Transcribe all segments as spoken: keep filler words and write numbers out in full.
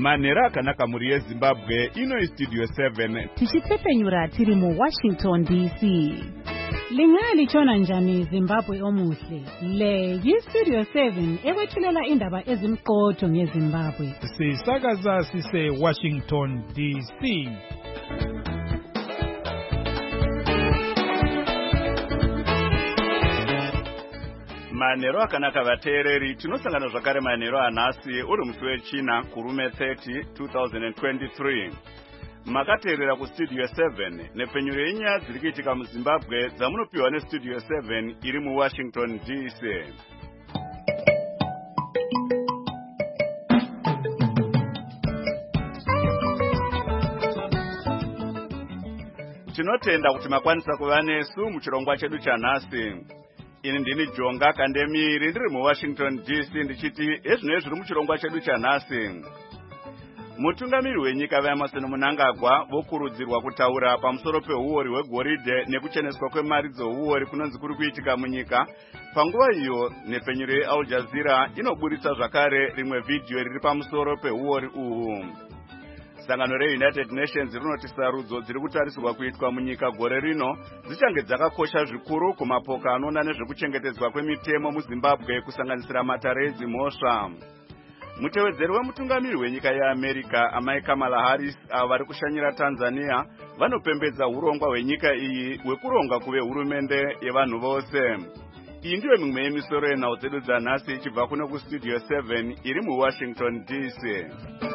Manhero akanaka muri yeZimbabwe ino Studio seven tichitepenyura tiri mu Washington D C. Lingali chona njani Zimbabwe omuhle. Le yi-Studio seven ekwethulela indaba ezimqotho ngeZimbabwe. Sisakaza sise Washington D C. Manhero akanaka vateereri, tinosangana zvakare manhero anhasi uri musi wechina kurume thirty twenty twenty-three. Makateerera kuStudio seven nepfenyuro yenyaya dziri kuitika muZimbabwe dzamunopiwa neStudio seven iri muWashington D C. Tinotenda kuti makwanisa kuva nesu muchirongwa chedu chanhasi. Ini ndini Jonga Kandemiri ndiri muWashington D C ndichiti ezvino zviri muchirongwa chedu chanhasi. Mutungamiri wenyika vaEmerson Mnangagwa vokurudzirwa kutaura pamusoro peuori hwegoridhe nekucheneswa kwemari dzouori kunonzi kuri kuitika munyika. Panguva iyo nepfenyuro yeAl Jazeera inoburitsa zvakare rimwe vhidhiyo riri pamusoro peuori uhu. Sangano reUnited Nations rinoti sarudzo dziri kutarisirwa kuitwa munyika gore rino dzichange dzakakosha zvikuru kumapoka anoona nezvekuchengetedzwa kwemitemo muZimbabwe kusanganisira matare edzimhosva. Mutevedzeri wemutungamiri wenyika yeAmerica amai Kamala Harris avo vari kushanyira Tanzania vanopembedza urongwa hwenyika iyi hwekuronga kuve hurumende yevanhu vose. Iyi ndiyo mimwe yemisoro yenhau dzedu dzanhasi ichibva kuno kuStudio seven iri muWashington D C.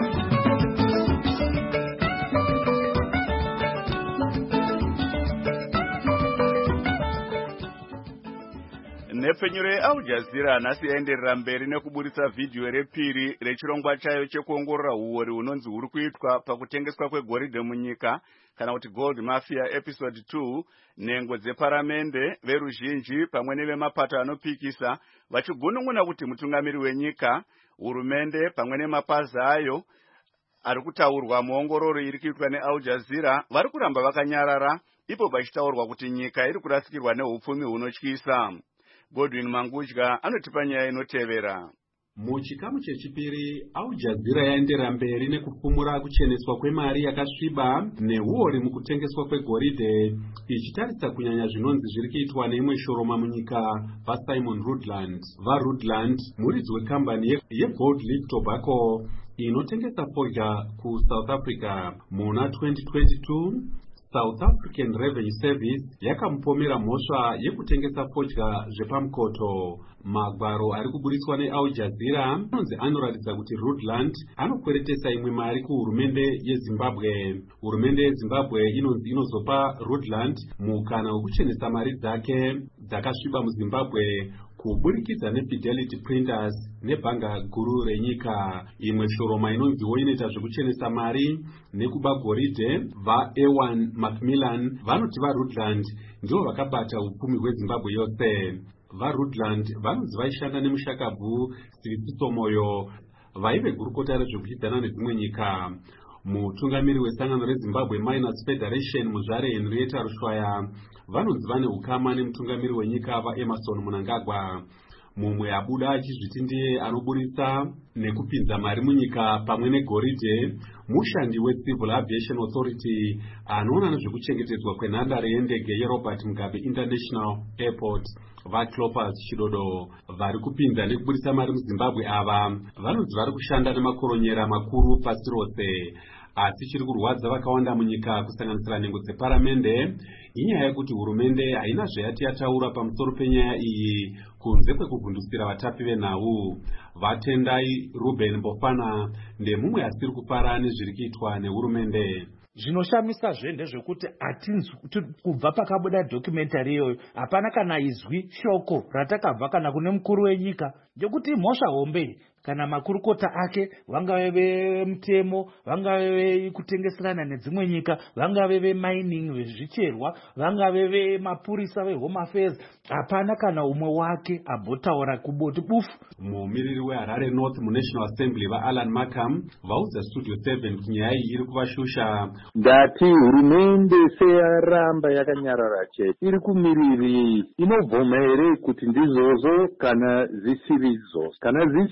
Nepfenyuro yeAl Jazeera nhasi yaenderera mberi nekuburitsa vhidhiyo repiri rechirongwa chayo chekuongorora uori hunonzi huri kuitwa pakutengeswa kwegoridhe munyika kana kuti Gold Mafia episode two. Nhengo dzeparamende, veruzhinji pamwe nevemapato anopikisa vachigunun'una kuti mutungamiri wenyika, hurumende pamwe nemapazi ayo ari kutaurwa muongororo iri kuitwa neAl Jazeera vari kuramba vakanyarara ipo pachitaurwa kuti nyika iri kurasikirwa neupfumi hunotyisa. Godwin Mangudya anotipa nyaya inotevera. Muchikamu chechipiri, Al Jazeera yaenderera mberi nekupfumura kucheneswa kwemari yakasviba neuori mukutengeswa kwegoridhe, ichitarisa kunyanya zvinonzi zviri kuitwa neimwe shoroma munyika vaSimon Rudland. VaRudland muridzi wekambani yeGold Leaf Tobacco inotengesa fodya kuSouth Africa. Muna twenty twenty-two, South African Revenue Service yakamupomera mhosva yekutengesa fodya zvepamukoto. Magwaro ari kuburitswa neAl Jazeera anonzi anoratidza kuti Rudland anokweretesa imwe mari kuhurumende yeZimbabwe. Hurumende yeZimbabwe inonzi inozopa Rudland mukana wekuchenesa mari dzake dzakasviba muZimbabwe kuburikidza neFidelity Printers nebhanga guru renyika. Imwe shoroma inonziwo inoita zvekuchenesa mari nekuba goridhe, vaEwan Macmillan vanoti vaRudland ndivo vakabata upfumi hweZimbabwe yose. VaRudland vanonzi vaishanda nemushakabvu Sivisiso Moyo vaive gurukota rezvekudyidzana nedzimwe nyika. Mutungamiri wesangano reZimbabwe Miners Federation muzvare Henrietta Rushwaya vanonzi vane ukama nemutungamiri wenyika vaEmerson Mnangagwa. Mumwe abuda achizviti ndiye anoburitsa nekupinza mari munyika pamwe negoridhe mushandi weCivil Aviation Authority anoona nezvekuchengetedzwa kwenhandare yendege yeRobert Mugabe International Airport. VaClopas Chidodo vari kupinza nekuburitsa mari muZimbabwe ava vanonzi vari kushanda nemakoronyera makuru pasi rose. Asi chiri kurwadza vakawanda munyika kusanganisira nhengo dzeparamende inyaya yekuti hurumende haina zvayati yataura pamusoro penyaya iyi kunze kwekuvhundusira vatapi venhau. Vatendai Ruben Bofana ndemumwe asiri kufara nezviri kuitwa nehurumende. Zvinoshamisa zve ndezvekuti atinzwi kubva pakabuda documentary iyoyo hapana kana izwi shoko ratakabva kana kune mukuru wenyika ngekuti mhosva hombe kana makurukota ake vangave vemutemo, vangave vekutengeserana nedzimwe nyika, vangave vemining vezvicherwa, vangave vemapurisa veHome Affairs, hapana kana umwe wake abhotaura kuboti bufu. Mumiriri weHarare North muNational Assembly vaAlan Markham vaudza Studio seven kuti nyaya iyi iri kuvashusha. Ndati hurumende seyaramba yakanyarara chete iri kumiriri inobvuma here kuti ndizvozvo kana zvisiridzo. Kana zvisiridzo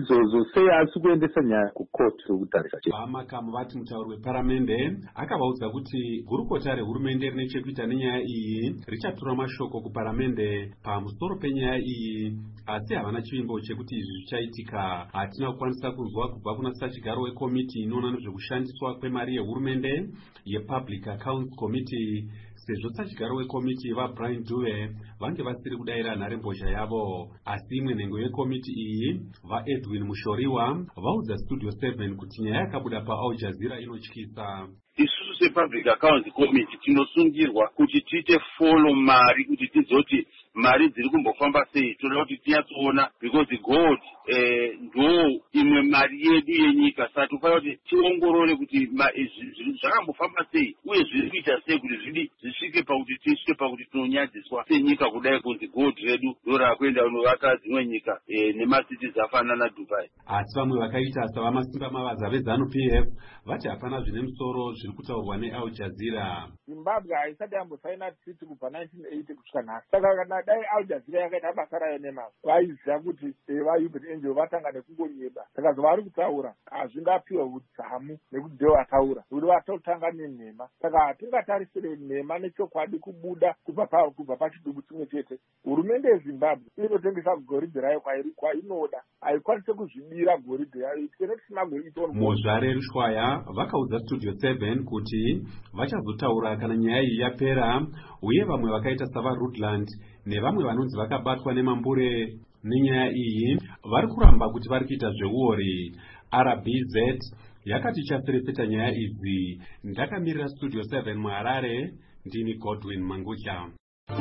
izvozvo sei asi kuendesa nyaya kukoti rokutarisa chete. Vamakamu vati mutauri weparamende akavaudza kuti gurukota rehurumende rine chekuita nenyaya iyi richatura mashoko kuparamende pamusoro penyaya iyi, asi havana chivimbo chekuti izvi zvichaitika. Hatina kukwanisa kunzwa kubva kuna sachigaro wekomiti inoona nezvekushandiswa kwemari yehurumende yepublic accounts committee, sezvo sachigaro wekomiti vabrian dube vange vasiri kudayira nharembozha yavo. Asi imwe nhengo yekomiti iyi vaedwin mushoriwa vaudza studio seven kuti nyaya yakabuda paAl Jazeera inotyisa. Isusu sepublic accounts committee tinosungirwa kuti tiite follow mari kuti tizoti mari dziri kumbofamba sei, toda kuti tinyatsoona because god eh, ndo imwe mari yedu yenyika. Saka tofanira kuti tiongorore kuti zvakambofamba sei uye zviri kuita sei kuti zvidi zvisvike pakuti tisvike pakuti tinonyadziswa senyika kudai kunzi god redu ndo rakuenda kunovaka dzimwe nyika eh, nemasiti zafanana naDubai. Asi vamwe vakaita savamasimba mavaza veZANU P F vati hapana zvine musoro zviri kutaurwa neAl Jazeera. Zimbabwe haisati yambosaina treaty kubva nineteen eighty kusvika nhasi. Saka kana dai Al Jazeera yakaita basa rayo nemazvo vaiziva kuti vaHubert Angel vatanga nekungonyeba. Saka zvavari kutaura hazvingapiwe udzamu nekuti ndivo vataura kuti vatotanga nenhema. Saka hatingatarisire nhema nechokwadi kubuda kubva pachidubu chimwe chete. Hurumende yeZimbabwe inotengesa goridhe rayo kwainoda, haikwanise kuzvidira goridhe yayo itenekusimagwe. Muzvare Rushwaya vakaudza studio seven kuti vachazotaura kana nyaya iyi yapera, uye vamwe vakaita savaRutland nevamwe vanonzi vakabatwa nemambure nenyaya iyi vari kuramba kuti vari kuita zveuori. R B Z yakati ichaserefeta nyaya idzi. Ndakamirira studio seven muHarare, ndini Godwin Mangudya.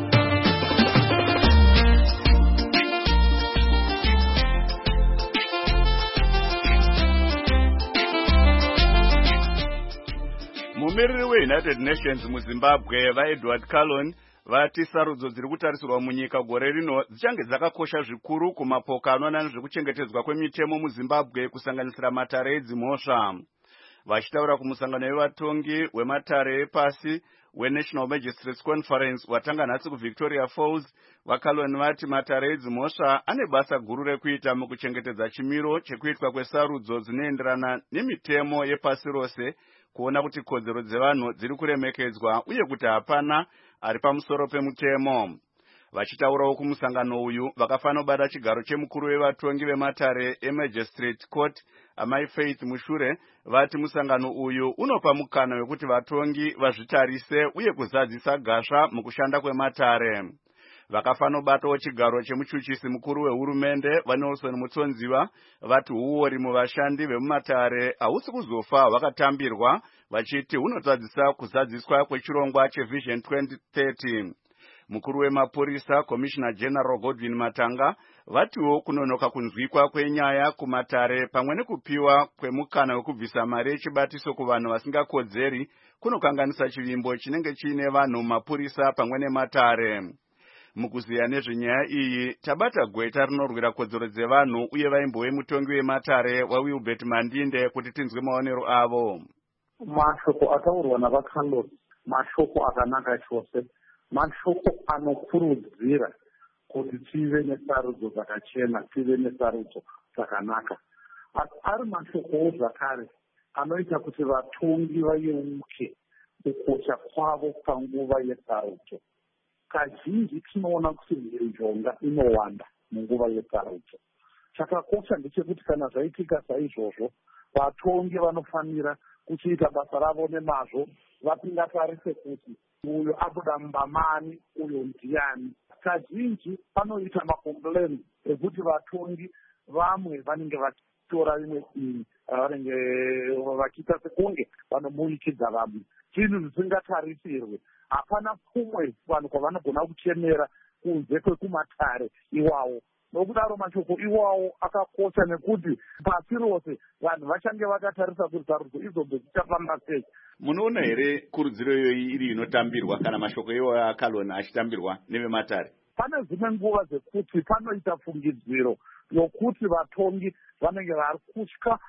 Mumiriri weUnited Nations muZimbabwe vaEdward Callon vati sarudzo dziri kutarisirwa munyika gore rino dzichange dzakakosha zvikuru kumapoka anoona nezvekuchengetedzwa kwemitemo muZimbabwe kusanganisira matare edzimhosva. Vachitaura kumusangano wevatongi wematare epasi weNational Magistrates Conference watanga nhasi kuVictoria Falls, vaCallon vati matare edzimhosva ane basa guru rekuita mukuchengetedza chimiro chekuitwa kwesarudzo dzinoenderana nemitemo yepasi rose, kuona kuti kodzero dzevanhu dziri kuremekedzwa uye kuti hapana ari pamusoro pemutemo. Vachitaurawo kumusangano uyu vakafanira kubata chigaro chemukuru wevatongi vematare eMagistrate Court amai Faith Mushure vati musangano uyu unopa mukana wekuti vatongi vazvitarise uye kuzadzisa gasva mukushanda kwematare. Vakafanira kubatawo chigaro chemuchuchisi mukuru wehurumende vaNelson Mutsonziwa vati uori muvashandi vemumatare hausi kuzofa hwakatambirwa, vachiti hunotadzisa kuzadziswa kwechirongwa cheVision twenty thirty. Mukuru wemapurisa Commissioner General Godwin Matanga vatiwo kunonoka kunzwikwa kwenyaya kumatare pamwe nekupiwa kwemukana wekubvisa mari yechibatiso kuvanhu vasingakodzeri kunokanganisa chivimbo chinenge chiine vanhu mapurisa pamwe nematare. Mukuziya nezvenyaya iyi tabata gweta rinorwira kodzero dzevanhu uye vaimbowe mutongi wematare waWilbert Mandinde kuti tinzwe maonero avo. Mashoko ataurwa navaCallon mashoko akanaka chose, mashoko anokurudzira kuti tive nesarudzo dzakachena, tive nesarudzo dzakanaka. Ari mashokowo zvakare anoita kuti vatongi vayeuke kukosha kwavo panguva yesarudzo. Kazhinji tinoona kuti mhirizhonga inowanda munguva yesarudzo. Chakakosha ndechekuti kana zvaitika saizvozvo, vatongi vanofanira kuchiita basa ravo nemazvo, vapingatarise kuti uyo abuda mbamani, uyo ndiani. Kazhinji panoita makompleni ekuti vatongi vamwe vanenge vachitora imwe iyi, vanenge vachiita sekunge vanomunikidza vamwe, chinhu zvisingatarisirwe. Hapana kumwe vanhu kwavanogona kuchemera kunze kwekumatare iwawo. Nokudaro mashoko iwawo akakosha nekuti pasi rose vanhu vachange vakatarisa kuti sarudzo izobve dzichafamba sei. Munoona here kurudziro iyoyi iri inotambirwa kana mashoko iwayo aCallon achitambirwa nevematare? Pane dzimwe nguva dzekuti panoita fungidziro yokuti vatongi vanenge vari kutya,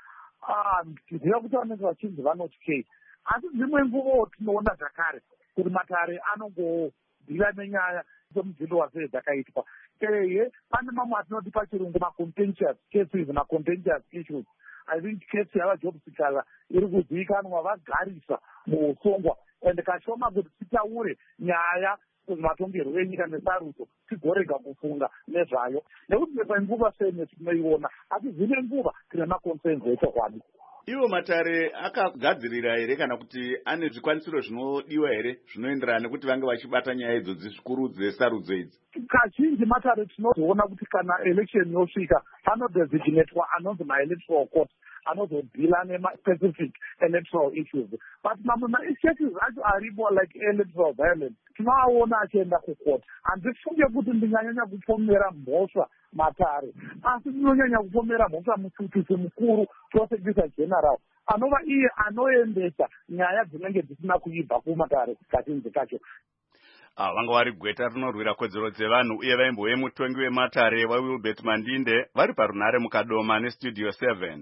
ndiziva kuti vanenge vachinzi vanotyei. Asi dzimwe nguvawo tinoona zvakare kuti matare anongodhira nenyaya semudzindo wasei dzakaitwa. Ehe, pane mamwe atinoti pachirungu ma-contentious cases ma-contentious issues. I think kesi yavajob sikala iri kuzivikanwa vagarisa muusongwa ende kashoma kuti titaure nyaya matongerwo enyika nesarudzo tigorega kufunga nezvayo nekuti nepanguva sene tinoiona asi zvine nguva tine maconcerns echokwadi. Ivo Matare akagadzirira here kana kuti ane zvikwanisiro zvinodiwa here zvinoenderana nekuti vange vachibata nyaya idzodzi zvikuru dzesarudzo idzi? Kazhinji Matare tinozoona kuti kana election yosvika panodesignatewa anonzi ma-electoral court anozodhila nema-specific electoral issues, but mamwe ma-issues acho aripo like electoral violence tinoaona achienda kucourt. Handifunge kuti ndinganyanya kupomera mhosva Matare, asi ndinonyanya kupomera mhosva mutsvutisi mukuru prosecutor general anova iye anoendesa nyaya dzinenge dzisina kuibva kuMatare kazhinji kacho. Ah, vanga vari gweta rinorwira kodzero dzevanhu uye vaimbowe mutongi weMatare waWilbert Mandinde vari parunhare mukadoma nestudio seven.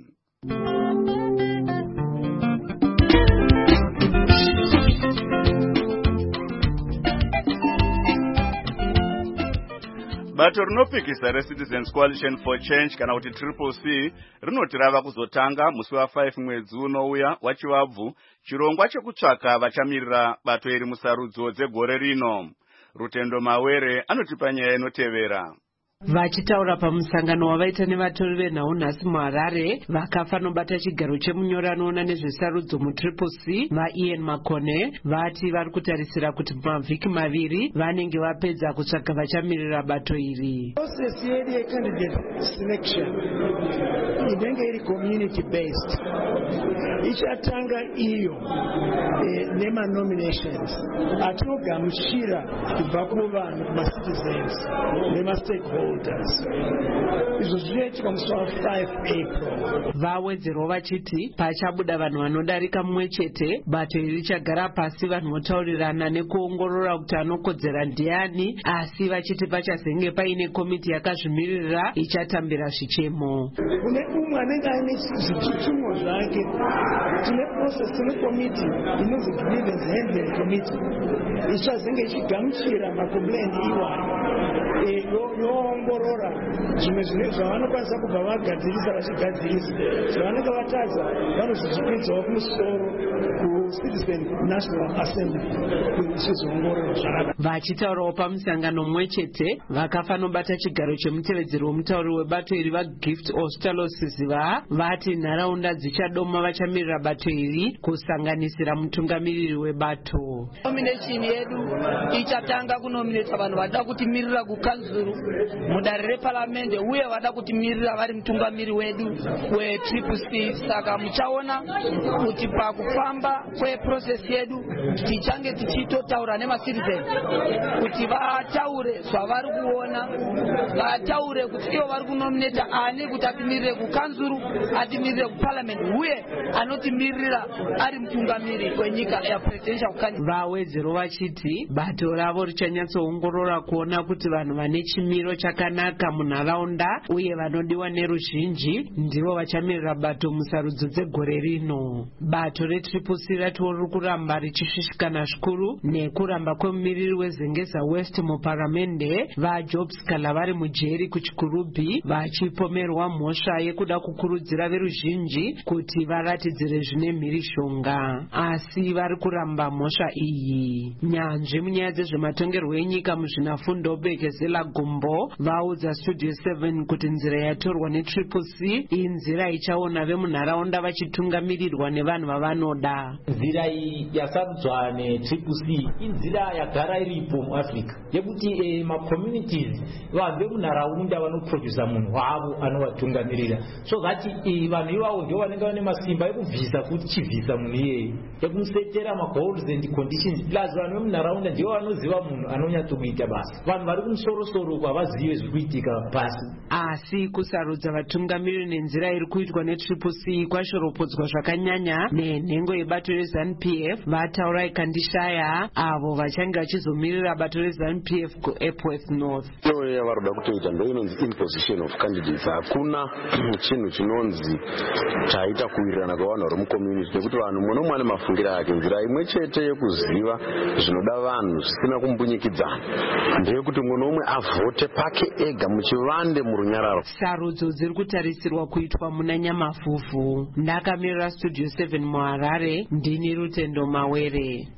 Bato rinopikisa reCitizens Coalition for Change kana kuti Triple C rinoti rava kuzotanga musi wa5 mwedzi unouya wachivabvu chirongwa chekutsvaka vachamirira bato iri musarudzo dzegore rino. Rutendo Mawere anotipa nyaya inotevera. Vachitaura pamusangano wavaita nevatori venhau nhasi muHarare vakafa nobata chigaro chemunyori anoona nezvesarudzo muTriple C vaIan Makone vati vari kutarisira kuti mavhiki maviri vanenge vapedza kutsvaga vachamirira bato iri. Process yedu yecandidate selection inenge iri community based ichatanga iyo e, nema-nominations atinogamuchira kubva kuvanhu kuma-citizens nema-stakeholders. Izvo zvinoitika musi wa5 April. Vawedzerwa vachiti pachabuda vanhu vanodarika mumwe chete bato iri richagara pasi vanhu votaurirana nekuongorora kuti anokodzera ndiani, asi vachiti pachazenge paine komiti yakazvimirira ichatambira zvichemo. Kune umwe anenge aine zvitutumo zvake tine process tine komiti inonzi grievance handling committee ichazenge ichigamuchira makomplain iwayo yoongorora zvimwe zvine zvavanokwanisa kubva vagadzirisa vachigadzirisa zvavanenge vatadza vanozvichipinzawo kumusoro kuCitizen National Assembly ichizoongorora zvakanaka. Vachitaurawo pamusangano mumwe chete vakafa nobata chigaro chemutevedzeri womutauri webato iri vaGift Osterlosiziva vati nharaunda dzichadoma vachamirira bato iri kusanganisira mutungamiriri webato. Nomination yedu ichatanga kunominata vanhu vada kutimirira kukanzuru mudare reparamende uye vada kutimirira vari mutungamiri wedu weTriple C. Saka muchaona kuti pakufamba kweprocess yedu tichange tichitotaura nemacitizen kuti vataure zvavari kuona, vataure kuti ivo vari kunominata ani kuti atimirire kukanzuru, atimirire kuparliament uye anotimirira ari mutungamiri wenyika yapresidential candidate. Vawedzero vachiti bato ravo richanyatsoongorora kuona kuti vanhu vane chimiro chakanaka munharaunda uye vanodiwa neruzhinji ndivo vachamirira bato musarudzo dzegore rino. Bato reTriple C ratiwo riri kuramba richisvishikana zvikuru nekuramba kwemumiriri weZengeza West muparamende vaJobskala vari mujeri kuchikurubhi vachipomerwa mhosva yekuda kukurudzira veruzhinji kuti varatidzire zvine mhirishonga, asi vari kuramba mhosva iyi. Nyanzvi munyaya dzezvematongerwo enyika muzvinafundo Bekezela Gumbo vaudza Studio seven kuti nzira yatorwa neTriple C inzira ichaona vemunharaunda vachitungamirirwa nevanhu vavanoda. Nzira iyi yasarudzwa neTriple C inzira yagara iripo muAfrica yekuti e, ma-communities vanhu vemunharaunda vanoprodusa munhu wavo anovatungamirira, so that e, vanhu ivavo ndio vanenge vane masimba ekubvisa kuti chivhisa munhu iyeye ekumusetera ma-goals and conditions, plus vanhu vemunharaunda ndio vanoziva munhu anonyatsokuita basa. Vanhu vari kumusorosoro havazive zviri kuitika pasi. Asi kusarudza vatungamiriri nenzira iri kuitwa neTriple C kwashoropodzwa zvakanyanya nenhengo yebato reZANU P F vataura ikandishaya avo vachange vachizomirira bato reZANU P F kuEpworth North. Iyo yavaroda kutoita ndoinonzi imposition of candidates. Hakuna chinhu chinonzi chaita kuwirirana kwavanhu vari mucommunity nekuti vanhu muno mwane mafungira ake. Nzira imwe chete yekuziva zvinoda vanhu zvisina kumbunyikidzana ndeyekuti mumwe nomwe avhote pake ega muchivande murunyararo. Sarudzo dziri kutarisirwa kuitwa muna Nyamafufu. Ndakamirira Studio seven muHarare, ndini Rutendo Mawere.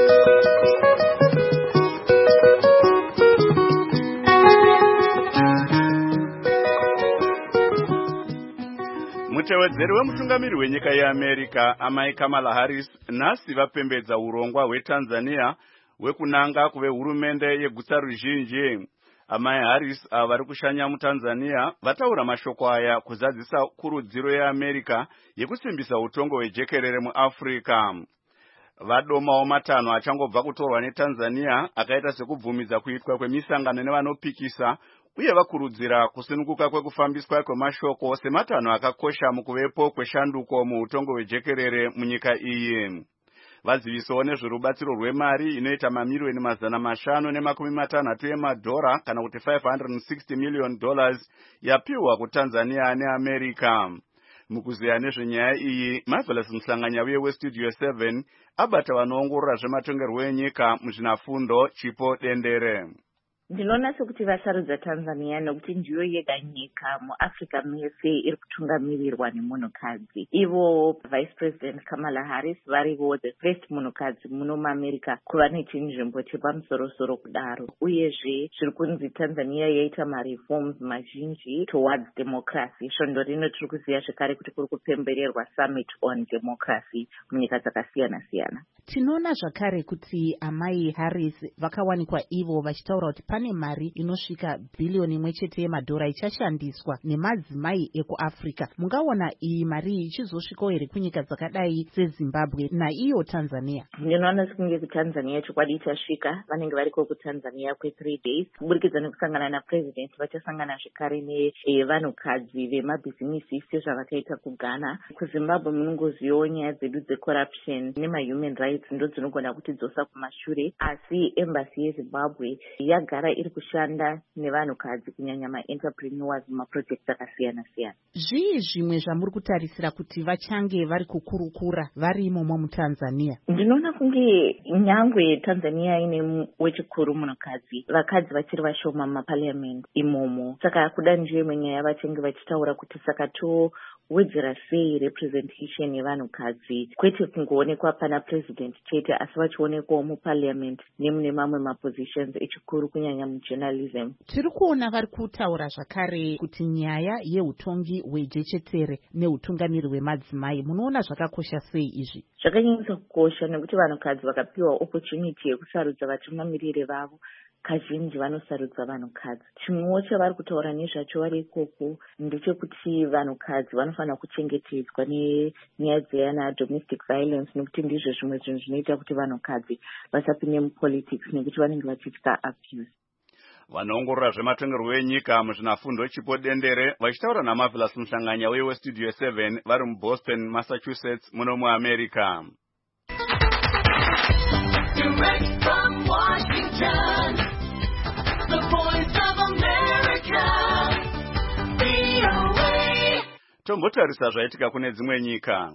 Mutewedzeri wemutungamiri wenyika yeAmerica amai Kamala Harris nhasi vapembedza urongwa hweTanzania hwekunanga kuve hurumende yegutsa ruzhinji. Amai Harris ava vari kushanya muTanzania vataura mashoko aya kuzadzisa kurudziro yeAmerica yekusimbisa utongo hwejekerere muAfrica. Vadomawo matanho achangobva kutorwa neTanzania akaita sekubvumidza kuitwa kwemisangano nevanopikisa uye vakurudzira kusununguka kwekufambiswa kwemashoko sematanho akakosha mukuvepo kweshanduko muutongo hwejekerere munyika iyi. Vazivisawo nezverubatsiro rwemari inoita mamiriyoni mazana mashanu nemakumi matanhatu emadhora kana kuti five hundred sixty million dollars yapiwa kuTanzania neAmerica. Mukuziya nezvenyaya iyi, Marvelous Mhlanganyauye weStudio seven abata vanoongorora zvematongerwo enyika muzvinafundo Chipo Dendere. Ndinoona sekuti vasarudza Tanzania nekuti ndiyo yega nyika muAfrica mese iri kutungamirirwa nemunhukadzi. Ivo Vice President Kamala Harris varivo the first munhukadzi muno muAmerica kuva nechinzvimbo chepamusoro-soro kudaro. Uyezve zviri kunzi Tanzania yaita mareforms mazhinji towards democracy. Svondo rino tiri kuziva zvekare kuti kuri kupembererwa summit on democracy munyika dzakasiyana-siyana. Tinoona zvakare kuti amai Harris vakawanikwa ivo vachitaura kuti pane mari inosvika bilioni imwe chete yemadhora ichashandiswa nemadzimai ekuAfrica. Mungaona iyi mari ichizosvikawo here kunyika dzakadai seZimbabwe naiyo Tanzania? Ndinoona sekunge kuTanzania chokwadi ichasvika. Vanenge variko kuTanzania kwe three days kuburikidza nekusangana napresident. Vachasangana zvekare nevanhukadzi vemabhizinisi sezvavakaita kuGhana. KuZimbabwe munongozivawo nyaya dzedu dzecorruption nemahuman rights ndo dzinogona kutidzosa kumashure, asi embassy yeZimbabwe yagara iri kushanda nevanhukadzi kunyanya maentrepreneurs mumaprojects akasiyana-siyana. Zvii zvimwe zvamuri kutarisira kuti vachange vari kukurukura vari imomo muTanzania? Ndinoona kunge nyangwe Tanzania ine wechikuru munhukadzi, vakadzi vachiri vashoma mumaparliament imomo. Saka kuda ndiyo imwe nyaya vachange vachitaura kuti saka to wedzera sei representation yevanhukadzi kwete kungoonekwa pana president chete asi vachionekwawo muparliament nemune mamwe mapositions echikuru kunyanya mujournalism. Tiri kuona vari kutaura zvakare kuti nyaya yeutongi hwejechetere neutungamiri hwemadzimai munoona zvakakosha sei izvi? Zvakanyanyisa kukosha nekuti vanhukadzi vakapiwa opportunity yekusarudza vatungamiriri vavo kazhinji vanosarudza vanhukadzi. Chimwewo chavari kutaura nezvacho vari ikoko ndechekuti vanhukadzi vanofanira kuchengetedzwa nenyaya dzeyana domestic violence nekuti ndizvo zvimwe zvinhu zvinoita kuti vanhukadzi vasapinde mupolitics nekuti vanenge vachitya abuse. Vanoongorora zvematongerwo enyika muzvinafundo Chipo Dendere vachitaura naMarvelous Mhlanganyauye weStudio seven vari muBoston, Massachusetts muno muAmerica. Direct from Washington, the voice of America, V O A. Tombotarisa zvaitika kune dzimwe nyika.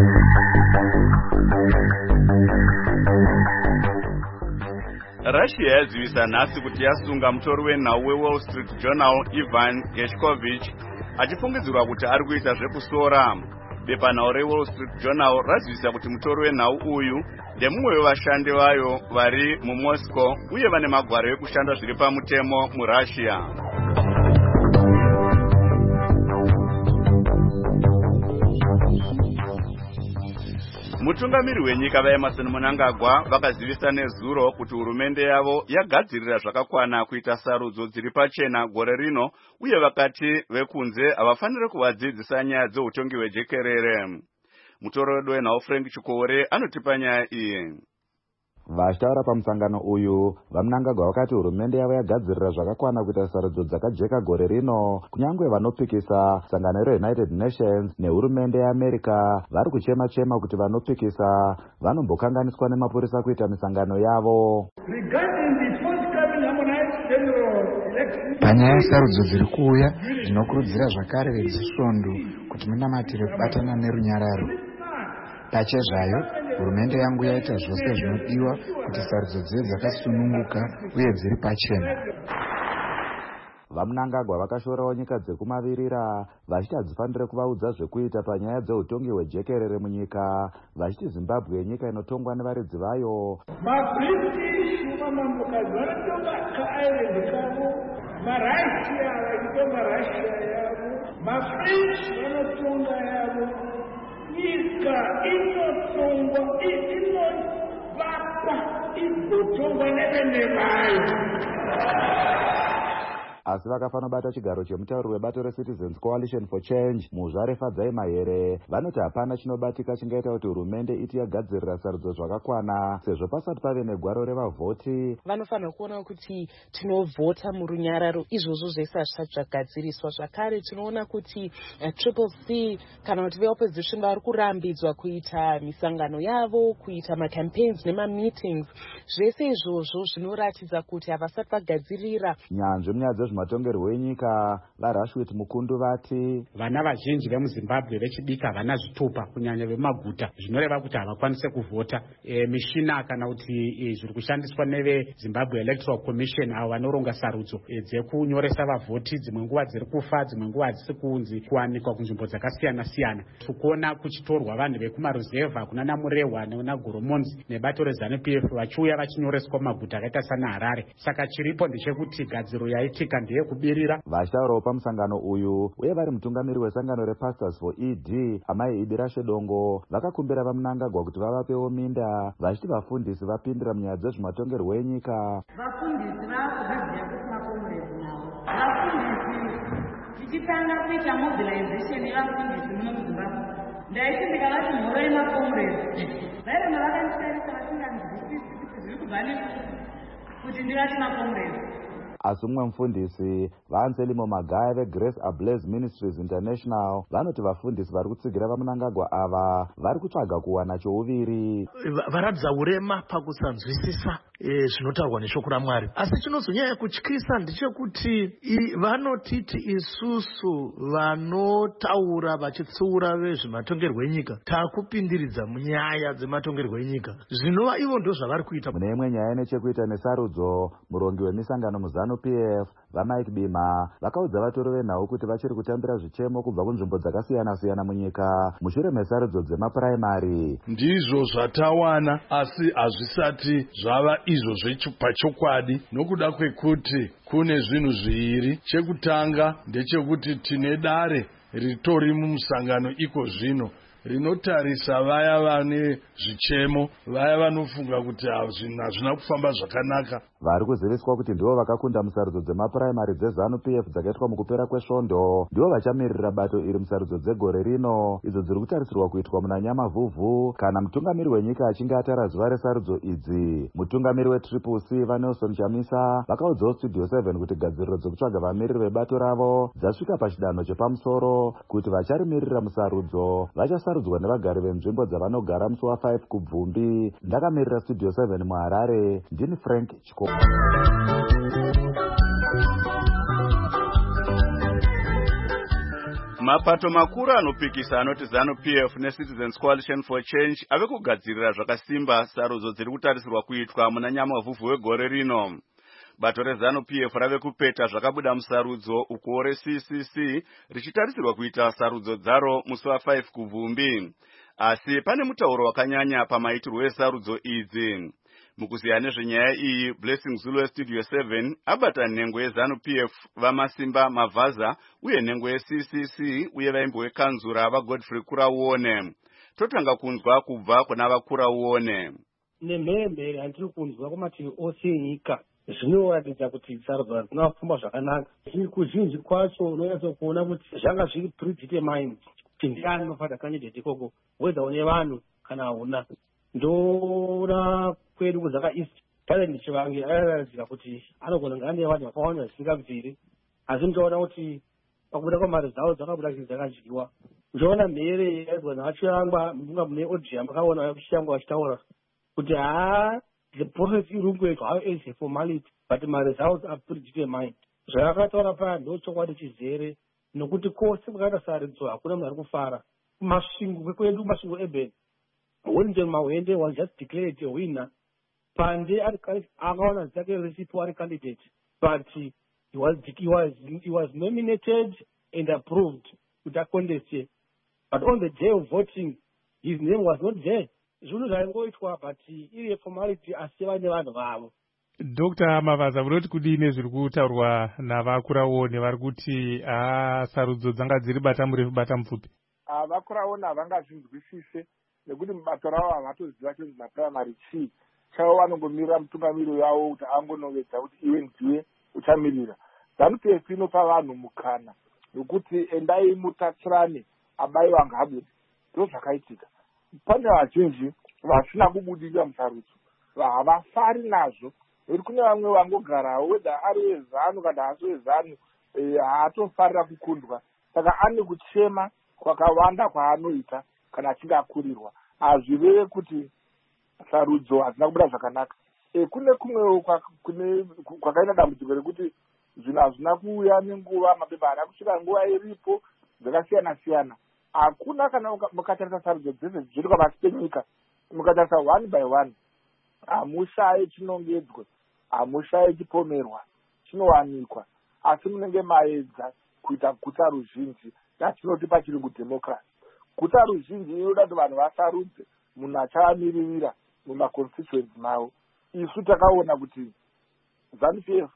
Russia yazivisa nhasi kuti yasunga mutori wenhau weWall Street Journal Ivan Gershkovich achifungidzirwa kuti ari kuita zvekusora. Bepanhau reWall Street Journal razivisa kuti mutori wenhau uyu ndemumwe wevashandi vayo vari muMoscow uye vane magwaro ekushanda zviri pamutemo muRussia. Mutungamiri wenyika vaEmerson Mnangagwa vakazivisa nezuro kuti hurumende yavo yagadzirira zvakakwana kuita sarudzo dziri pachena gore rino uye vakati vekunze havafaniri kuvadzidzisa nyaya dzeutongi hwejekerere. Mutoro wedu wenhau Frank Chikore anotipa nyaya iyi. Vachitaura pamusangano uyu, vaMnangagwa vakati hurumende yavo yagadzirira zvakakwana kuita sarudzo dzakajeka gore rino, kunyangwe vanopikisa sangano reUnited Nations nehurumende yeAmerica vari kuchema-chema kuti vanopikisa vanombokanganiswa nemapurisa kuita misangano yavo. Panyaya yesarudzo dziri kuuya, dzinokurudzira zvakare vedzisvondo kuti munamatire kubatana nerunyararo. Pachezvayo, hurumende yangu yaita zvose zvinodiwa kuti sarudzo dzive dzakasununguka uye dziri pachena. VaMnangagwa vakashorawo nyika dzekumavirira vachiti hadzifanire kuvaudza zvekuita panyaya dzeutongi hwejekerere munyika, vachiti Zimbabwe nyika inotongwa nevaridzi vayo. MaBritish mamambokadzi vanotonga kaisland kavo, maRussia vachitonga Russia yavo, maFrench vanotonga yavo. Nyika inotongwa inovakwa igotongwa nevene vayo. Asi vakafanobata chigaro chemutauri webato reCitizens Coalition for Change Muzvare Fadzai Mahere vanoti hapana chinobatika chingaita kuti hurumende iti yagadzirira sarudzo zvakakwana sezvo pasati pave negwaro revavhoti. Vanofanira kuona kuti tinovhota murunyararo, izvozvo zvese hazvisati zvagadziriswa. Zvakare tinoona kuti uh, Triple C kana kuti veopposition vari kurambidzwa kuita misangano yavo, kuita macampaigns nemameetings. Zvese izvozvo zvinoratidza kuti havasati vagadzirira. Nyanzvi munyaya matongerwo enyika vaRashwit Mukundu vati vana vazhinji vemuZimbabwe vechidiki havana zvitupa kunyanya vemaguta, zvinoreva kuti havakwanise kuvhota. E, mishina kana kuti e, zviri kushandiswa neveZimbabwe Electoral Commission avo vanoronga sarudzo e, dzekunyoresa vavhoti, dzimwe nguva dziri kufa, dzimwe nguva hadzisi kunzi kuwanikwa kunzvimbo dzakasiyana siyana. Tikuona kuchitorwa vanhu vekumaruzevha kuna Namurehwa naGoromonzi nebato reZANU-P F vachiuya vachinyoreswa maguta akaita sana Harare. Saka chiripo ndechekuti gadziro yaitika ndeyekubirira. Vachitaurawo pamusangano uyu uye vari mutungamiri wesangano rePastors for E D Amai Ibirashe Dongo vakakumbira vaMnangagwa kuti vavapewo minda vachiti vafundisi vapindira munyaya dzezvematongerwo enyika. Vafundisi vakuziva kuti makomurezi navo vafundisi tichitanga kuita mobilization yevafundisi muno muZimbabwe ndaiti ndikavati mhoro yemakomurezi vairema vakandisarisa vasinganzwisisi kuti zviri kubva kuti ndivati makomurezi. Asi mumwe mufundisi vaAnselmo Magaya veGrace Ablaze Ministries International vanoti vafundisi vari kutsigira vaMnangagwa ava vari kutsvaga kuwana chouviri. Varadza urema pakusanzwisisa e, zvinotaurwa neshoko raMwari. Asi chinozonyanya kutyisa ndechekuti vanotiti isusu vanotaura vachitsiura vezvematongerwo enyika takupindiridza munyaya dzematongerwo enyika, zvinova ivo ndo zvavari kuita. Mune imwe nyaya nechekuita nesarudzo, murongi wemisangano muZANU-P F vaMike Bima vakaudza vatori venhau kuti vachiri kutambira zvichemo kubva kunzvimbo dzakasiyana siyana munyika mushure mesarudzo dzemapuraimari. Ndizvo zvatawana asi hazvisati zvava izvo zvepachokwadi nokuda kwekuti kune zvinhu zviviri. Chekutanga ndechekuti tine dare ritori mumusangano iko zvino rinotarisa vaya vane zvichemo, vaya vanofunga kuti hazvina kufamba zvakanaka. Vari kuziviswa kuti ndivo vakakunda musarudzo dzemapuraimari dzeZANU-P F dzakaitwa mukupera kwesvondo ndivo vachamirira bato iri musarudzo dzegore rino, idzo dziri kutarisirwa kuitwa muna Nyamavhuvhu kana mutungamiri wenyika achinge atara zuva resarudzo idzi. Mutungamiri weTriple C vaNelson Chamisa vakaudzawo Studio seven kuti gadziriro dzekutsvaga vamiriri vebato ravo dzasvika pachidanho chepamusoro, kuti vacharimirira musarudzo vachasarudzwa nevagari venzvimbo dzavanogara musi wafive kubvumbi. Ndakamirira Studio seven muHarare, ndini Frank Chiko. Mapato makuru anopikisa anoti ZANU-P F neCitizens Coalition for Change ave kugadzirira zvakasimba sarudzo dziri kutarisirwa kuitwa muna Nyamavhuvhu wegore rino. Bato reZANU-P F rave kupeta zvakabuda musarudzo uko reC C C richitarisirwa kuita sarudzo dzaro musi wafive kubvumbi. Asi pane mutauro wakanyanya pamaitirwo esarudzo idzi. Mukuziya nezvenyaya iyi, Blessing Zulu weStudio seven abata nhengo yeZANU-P F vaMasimba Mavhaza uye nhengo yeC C C uye vaimbo wekanzura vaGodfrey Kurauone. Totanga kunzwa kubva kuna vaKurauone. Nemhembe handiri kunzwa kumativi ose enyika zvinoratidza kuti sarudzo hadzina kufamba zvakanaka. Kuzhinji kwacho unonyatsa kuona kuti zvanga zviri predetermined kuti ndiani unofada candidate ikoko, whether une vanhu kana hauna. Ndoona kwedu kuzaka east pane ndichivange akaratidzira kuti anogona kunge ane vanhu vakawanda zvisingabviri, asi muchaona kuti pakubuda kwamari dzavo dzakabuda kuti dzakadyiwa. Uchaona mhere yaigona vachirangwa munga mune odhia makaona vachishangwa vachitaura kuti haa the process iri kungoitwa how is a formality but my results are predetermined. Zvakataura paya ndochokwadi chizere nokuti kose kwakaita sarudzo hakuna munhu ari kufara. Masvingo kwedu masvingo eben Wellington Mawende was just declared a winner. Pande akaona dzake risipo ari candidate, but he was he was he was nominated and approved with a contest. But on the day of voting, his name was not there. Zvinhu zvaingoitwa but iri a formality asiva nevanhu vavo. Doctor Mavaza, munoti kudini zviri kutaurwa navakuraone vari kuti sarudzo dzanga dziri bata murefu bata mupfupi? Vakuraone havangazvinzwisise nekuti mubato ravo havatoziva chinzi maprimary chii. Chavo vanongomirira mutungamiriri wavo kuti angonovedza kuti iwe ndiwe uchamirira. ZANU-P F inopa vanhu mukana nokuti endai mutatsirane abayiwa ngabude. Ndizvo zvakaitika. Pane vazhinji vasina kubudirira musarudzo havafari nazvo nekuti kune vamwe vangogarawo weda ari wezanu kana hasi wezanu haatofarira kukundwa, saka ane kuchema kwakawanda kwaanoita kana achinge akurirwa. Hazvireve kuti sarudzo hadzina kubuda zvakanaka. E, kune kumwewo kwakaita dambudziko rekuti zvinhu hazvina kuuya nenguva, mapepa haana kusvika nguva iripo dzakasiyana siyana. Hakuna kana mukatarisa sarudzo dzese dzichiitwa pasi penyika, mukatarisa one by one, hamushaye chinongedzwe, hamushaye chipomerwa, chinowanikwa, asi munenge maedza kuita guta ruzhinji yatinoti pachirungu democracy. Guta ruzhinji inoda kuti vanhu vasarudze munhu achavamiririra mumaconstituency mavo. Isu takaona kuti ZANU-P F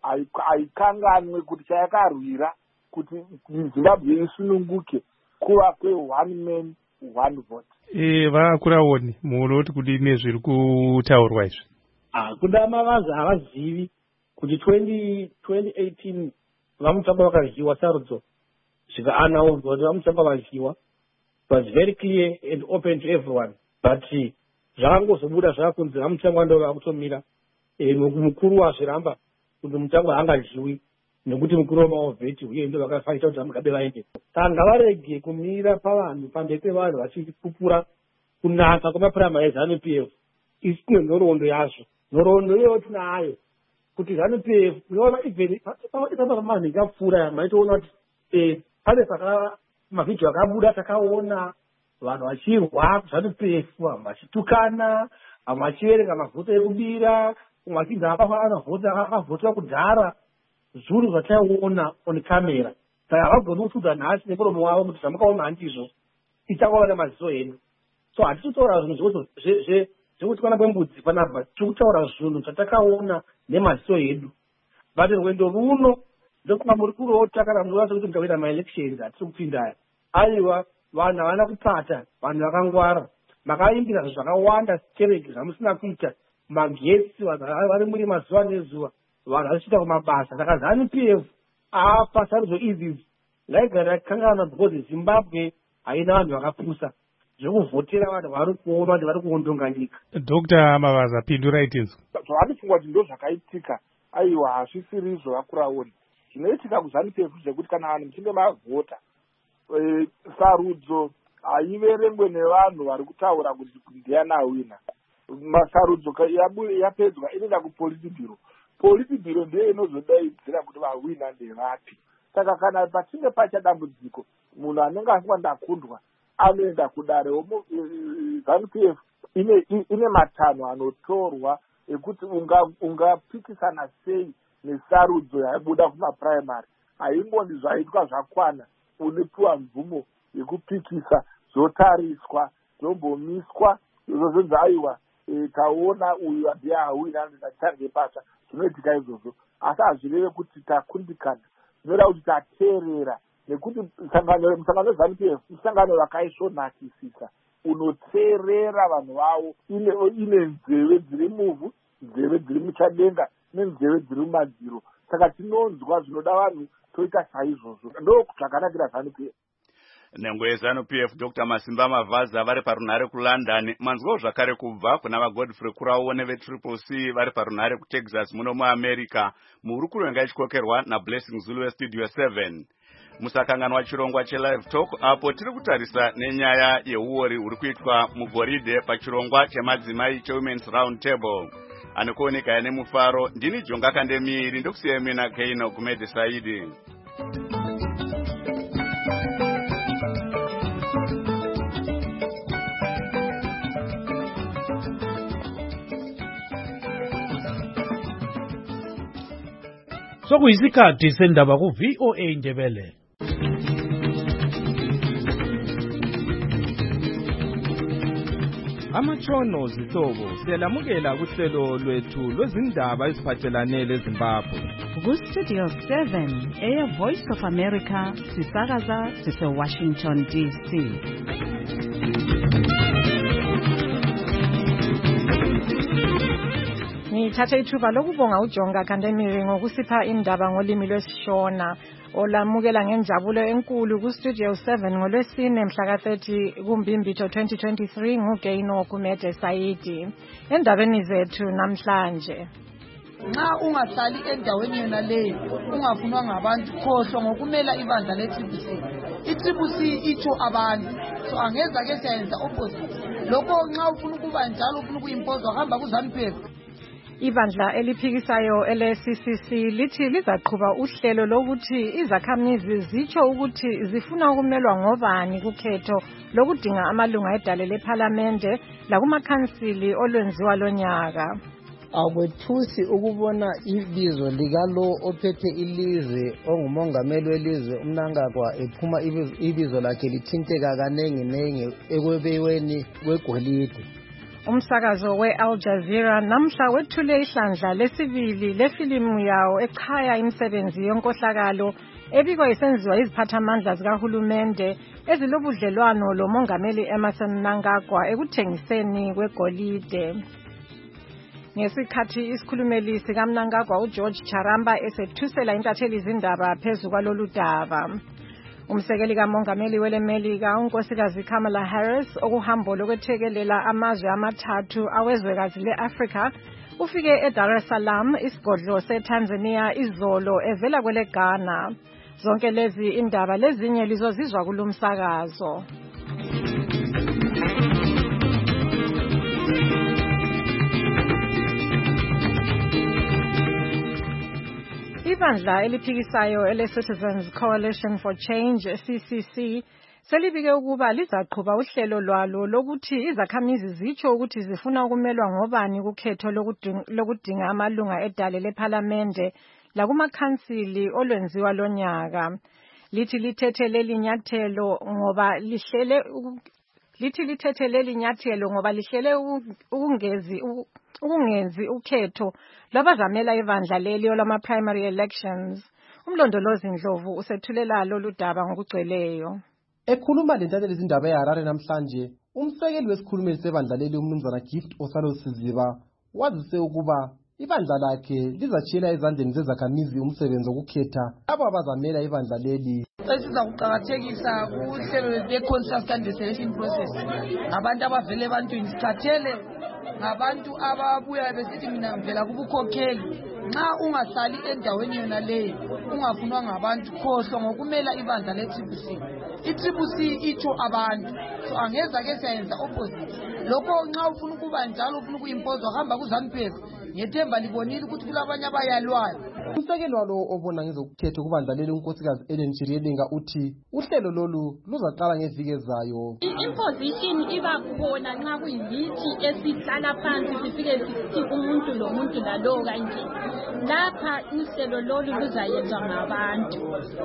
haikanganwe kuti chayakarwira kuti Zimbabwe isununguke kuva kwe one man one vote. Eh, vakuraone munoti kudini zviri kutaurwa izvi? Ah, kuda Mavaza havazivi kuti twenty eighteen vamutsamba vakadyiwa sarudzo zvikaanaudzwa kuti vamutsamba vadyiwa. It was very clear and open to everyone, but zvakangozobuda zvakakunzi vamutsamba ndo vakutomira. Eh, mukuru wazviramba kuti mutsamba haangadyiwi nekuti mukuru wamavheti uye ndo vakafaita kuti vamugabe vaende. Saka ngavarege kumira pavanhu pamberi pevanhu vachipupura kunaka kwamaprimary eZANU-P F. Isi kune nhoroondo yazvo, nhoroondo iyoyo tinayo kuti ZANU-P F unoona even pamanhu ikapfuura maitoona kuti pane saka mavhidhiyo akabuda takaona vanhu vachirwa ZANU-P F, vamwe vachitukana, vamwe vachiverenga mavhoti ekubira, umwe achinzi akavhotwa kudhara. Zvinhu zvataiona on camera. Saka havagoni kutudza nhasi nemuromo wavo kuti zvamukaona handizvo ichakova nemaziso enu. So hatitotaura zvinhu zvekutikana kwembudzi panapa, tiri kutaura zvinhu zvatakaona nemaziso edu. But rwendo runo ndokunga muri kurota kana munoratidza kuti muchaita maelections hatiri kupindaya. Aiwa vanhu havana kupata, vanhu vakangwara, makaimbira zvakawanda stereki zvamusina kuita, magetsi vanhu vari muri mazuva nezuva, vanhu vachiita kumabasa. Saka ZANU-P F apa sarudzo idzi ngaigara yakangana because Zimbabwe haina vanhu vakapusa zvekuvhotera vanhu vari kuona kuti vari kuondonga nyika. Doctor Mavaza, pindurai tinzwa. Zvavanofunga kuti ndo zvakaitika, aiwa hazvisiri izvo vakuraoni. Zvinoitika kuZANU-P F zvekuti kana vanhu muchinge mavhota, sarudzo haiverengwe nevanhu vari kutaura kuti ndiani awina. Masarudzo yapedzwa inoenda kupolitibhiro. Politibhiro ndiyo inozodaidzira kuti vawina ndevapi. Saka kana pachinge pacha dambudziko, munhu anenge afunga ndakundwa anoenda kudare. ZANU-P F ine, ine matanho anotorwa ekuti ungapikisana unga sei nesarudzo yaibuda kumaprimary. Haingondi zvaitwa zvakwana unopiwa mvumo yekupikisa, zvotariswa, zvombomiswa, zvozonzi aiwa e, taona uyu ndiye awina ndichange pasha. Zvinoitika izvozvo, asi hazvireve kuti takundikana, zvinoda kuti tateerera, nekuti musangano weZANU-P F musangano wakaisvonakisisa, unoteerera vanhu vavo, ine nzeve dziri muvhu, nzeve dziri muchadenga nenzeve dziri mumadziro. Saka tinonzwa zvinoda vanhu toita saizvozvo, ndo zvakanakira ZANU-P F. nengwezano P F Doctor Masimba Mavaza vari parunhare kuLondon, manzwo zvakare kubva kuna vaGodfrey Kurawo neve-Triple C vari parunhare kuTexas muno muAmerica, muri kurenga ichikokerwa naBlessing Zulu weStudio seven. Musakanganwa chirongwa cheLive Talk apo tiri kutarisa nenyaya yeuori uri kuitwa muGoridhe pachirongwa chemadzimai cheWomen's Round Table. Anokuoneka nemufaro, ndini Jonga Kandemiri, ndokusiya mina Keino Kumede Saidi. Sokuyisikhathi sendaba ku V O A Ndebele. Amatshono zihlobo siyalamukela kuhlelo lwethu lwezindaba eziphathelane leZimbabwe. Ku Studio seven, Air Voice of America, sisakaza sise Washington D C. Ngithathe ithuba lokubonga uJonga Kandemiri ngokusipha indaba ngolimi lwesiShona. Olamukela ngenjabulo enkulu ku Studio seven ngolwesine mhla ka thirty kuMbimbitho twenty twenty-three nguGeino Kumede Saidi. Endabeni zethu namhlanje. Nxa ungahlali endaweni yona leyo ungafunwa ngabantu khohlwa ngokumela ibandla le-Triple C. I-Triple C itsho abantu, so angeza ke siyayenza opposite. Lokho nxa ufuna ukuba njalo ufuna ukuyimpozwa hamba kuZANU-P F. Ibandla eliphikisayo ele-C C C lithi lizaqhuba uhlelo lokuthi izakhamizi zitsho ukuthi zifuna ukumelwa ngobani kukhetho lokudinga amalunga edale lephalamende lakumakhansili olwenziwa lonyaka. Akwethusi ukubona ibizo likalo ophethe ilizwe ongumongameli welizwe uMnangagwa ephuma ibizo lakhe lithinteka kanengi nengi ekwebeweni kwegolide. Umsakazo we-Al Jazeera namhla wethule ihlandla lesibili lefilimu yawo echaya imisebenzi yonkohlakalo ebikwa isenziwa iziphathamandla zikahulumende ezilobudlelwano lomongameli Emmerson Mnangagwa ekuthengiseni kwegolide. Ngesikhathi isikhulumeli sikaMnangagwa uGeorge Charamba esethusela intatheli izindaba phezu kwalolu daba. Umsekeli kamongameli weleMelika unkosikazi Kamala Harris okuhambo lokwethekelela amazwe amathathu awezwekazi le-Afrika ufike eDar es Salaam isigodlo seTanzania izolo evela kwele Ghana. Zonke lezi indaba lezinye lizozizwa kulumsakazo. Ibandla eliphikisayo ele-Citizens Coalition for Change C C C selibike ukuba lizaqhuba uhlelo lwalo lokuthi izakhamizi zitsho ukuthi zifuna ukumelwa ngobani kukhetho lokudinga amalunga edale lephalamende lakumakhansili olwenziwa lonyaka. Lithi lithethe leli nyathelo ngoba lihlele lithi lithethe leli nyathelo ngoba lihlele ukungezi ukungenzi ukhetho labazamela ibandla leli lama primary elections. Umlondolozi Ndlovu usethulela lolu daba ngokugcweleyo. Ekhuluma lentatheleli izindaba eHarare namhlanje, umsekeli wesikhulumeli sebandla leli umnumzana Gift Osalo Siziba wazise ukuba ibandla lakhe lizatshiyela ezandleni zezakhamizi umsebenzi wokukhetha abo abazamela ibandla leli. Sesiza kuqakathekisa kuhlelo lwe-consensus and selection process. Abantu abavele ebantwini sithathele ngabantu ababuya besithi mina ngivela kubukhokheli. Nxa ungahlali endaweni yona leyo ungafunwa ngabantu khohlwa ngokumela ibandla le-Triple C. I-Triple C itsho abantu, so angeza ke siyayenza opposite. Lokho nxa ufuna ukuba njalo ufuna ukuyimpozwa hamba kuZANU-P F. Ngethemba libonile ukuthi kulabanye abayalwayo. Umsekeli walo obona ngezokukhetha kubandla leli unkosikazi Ellen Chiriyelinga uthi uhlelo lolu luzaqala ngeviki ezayo. Imposition iba khona nxa kuyilithi esihlala phansi sifike sithi umuntu lo muntu lalo kanje. Lapha uhlelo lolu luzayenzwa ngabantu.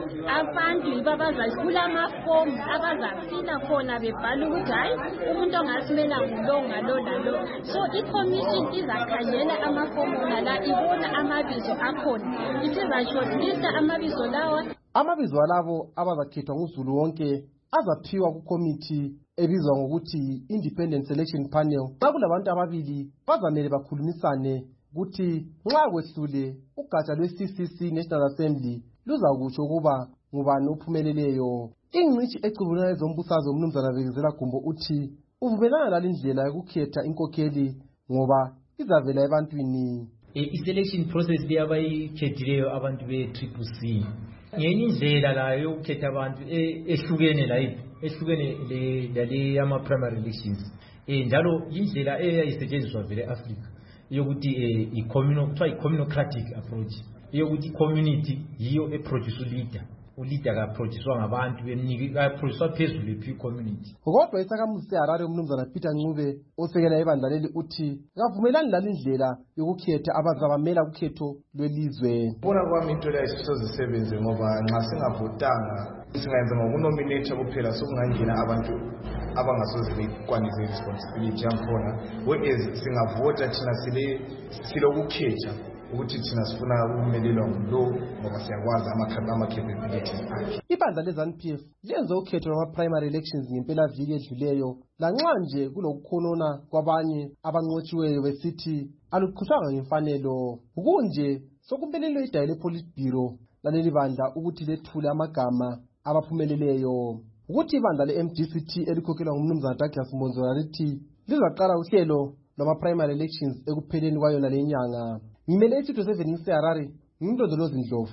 Abantu yibo abazasula amafomu abazafila khona bebhala ukuthi hayi umuntu ongasimela ngulo ngalo lalo. So i-commission izakhangela amafomu la ibona amabizo akhona. Isizashortlista amabizo lawa. Amabizo alabo abazakhethwa nguZulu wonke azaphiwa kukomiti ebizwa ngokuthi Independent Selection Panel. Xa kulabantu ababili bazamele bakhulumisane ukuthi nxa kwehlule ugatsha lwe-C C C National Assembly luzakutsho ukuba ngubani ophumeleleyo. ingcitshi ecubulula ezombusazwe umnumzana Bekezela Gumbo uthi uvumelana lale ndlela yokukhetha inkokheli ngoba izavela ebantwini. I-selection process leyabayikhethileyo abantu be-triple C ngenye indlela layo yokukhetha abantu ehlukene layiphi ehlukene lale yama-primary elections um njalo indlela eyayisetshenziswa vele e-Africa yokuthi kuthiwa i-communocratic approach yokuthi i-community yiyo eproduce uleader uleader kaproducewa ngabantu kaproducewa phezulu lephi community. Kodwa isakhamuzi seHarare umnumzana Peter Ncube osekela ibandla leli uthi kavumelani lale ndlela yokukhetha abazabamela kukhetho lwelizwe. Bona kwami into leyo sisebenze ngoba nxa singavotanga singayenza ngokunominate kuphela sokungangena abantu abangasoze bekwanise responsibility yakhona whereas singavota thina sile silokukhetha ukuthi thina sifuna ukumelelwa ngulo ngoba siyakwazi ama-capabilities akhe. Ibandla le-ZANU P F lenze ukhetho lwama-primary elections ngempelaviki edluleyo lanxa nje kulokukhonona kwabanye abanqotshiweyo besithi aluqhutshwanga ngemfanelo. Kunje sokumelelwe idayi le-Politburo laleli bandla ukuthi lethule amagama abaphumeleleyo. Ukuthi ibandla le-M D C T elikhokhelwa ngumnumzana Douglas Mbonzora lithi lizaqala uhlelo lwama-primary elections ekupheleni kwayo nale nyanga. Ngimele isitho seven ngiseHarare ngimndodolozi Ndlovu.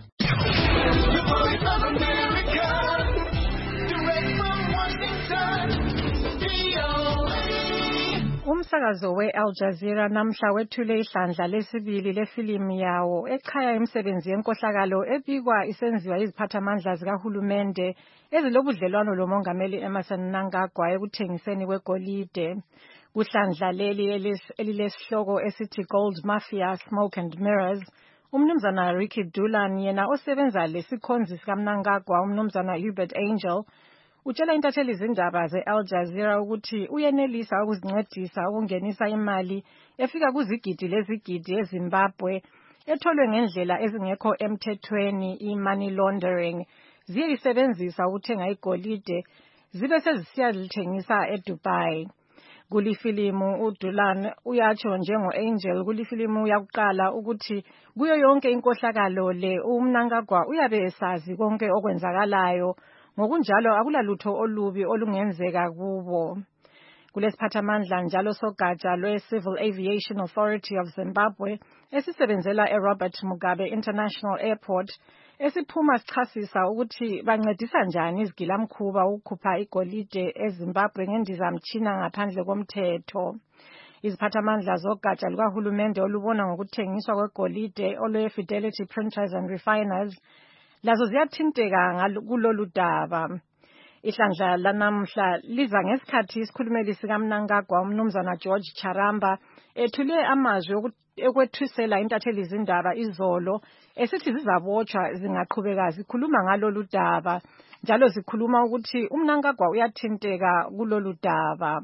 Umsakazo we-Al Jazeera namhla wethule ihlandla lesibili lefilimu yawo ekhaya imisebenzi yenkohlakalo ebikwa isenziwa iziphathamandla zikahulumende ezilobudlelwano lomongameli Emmerson Mnangagwa ekuthengiseni kwegolide. Kuhlandla leli elilesihloko esithi Gold Mafia, Smoke and Mirrors, umnumzana Ricky Dulan yena osebenza lesikhonzi sikaMnangagwa umnumzana Hubert Angel utshela intatheli izindaba ze-Al Jazeera ukuthi uyenelisa ukuzincedisa ukungenisa imali efika kuzigidi lezigidi eZimbabwe etholwe ngendlela ezingekho emthethweni i-money laundering ziyisebenzisa ukuthenga igolide zibe sezisiyalithengisa eDubai. Kulifilimu uDulan uyatsho njengo-Angel kulifilimu yakuqala ukuthi kuyo yonke inkohlakalo le uMnangagwa uyabe esazi konke okwenzakalayo ngokunjalo akulalutho olubi olungenzeka kubo. Kulesiphathamandla njalo sogatsha lwe-Civil Aviation Authority of Zimbabwe esisebenzela eRobert Mugabe International Airport esiphuma sichasisa ukuthi bancedisa njani izigilamkhuba ukukhupha igolide eZimbabwe ngendizamtshina ngaphandle komthetho. Iziphathamandla zogatsha lukahulumende olubona ngokuthengiswa kwegolide olwe-Fidelity Printers and Refiners lazo ziyathinteka kulolu daba. Ihlandla lanamhla liza ngesikhathi isikhulumeli sikaMnangagwa umnumzana George Charamba ethule amazwi ekwethusela intatheli izindaba izolo esithi zizabotshwa zingaqhubeka zikhuluma ngalolu daba njalo zikhuluma ukuthi uMnangagwa uyathinteka kulolu daba.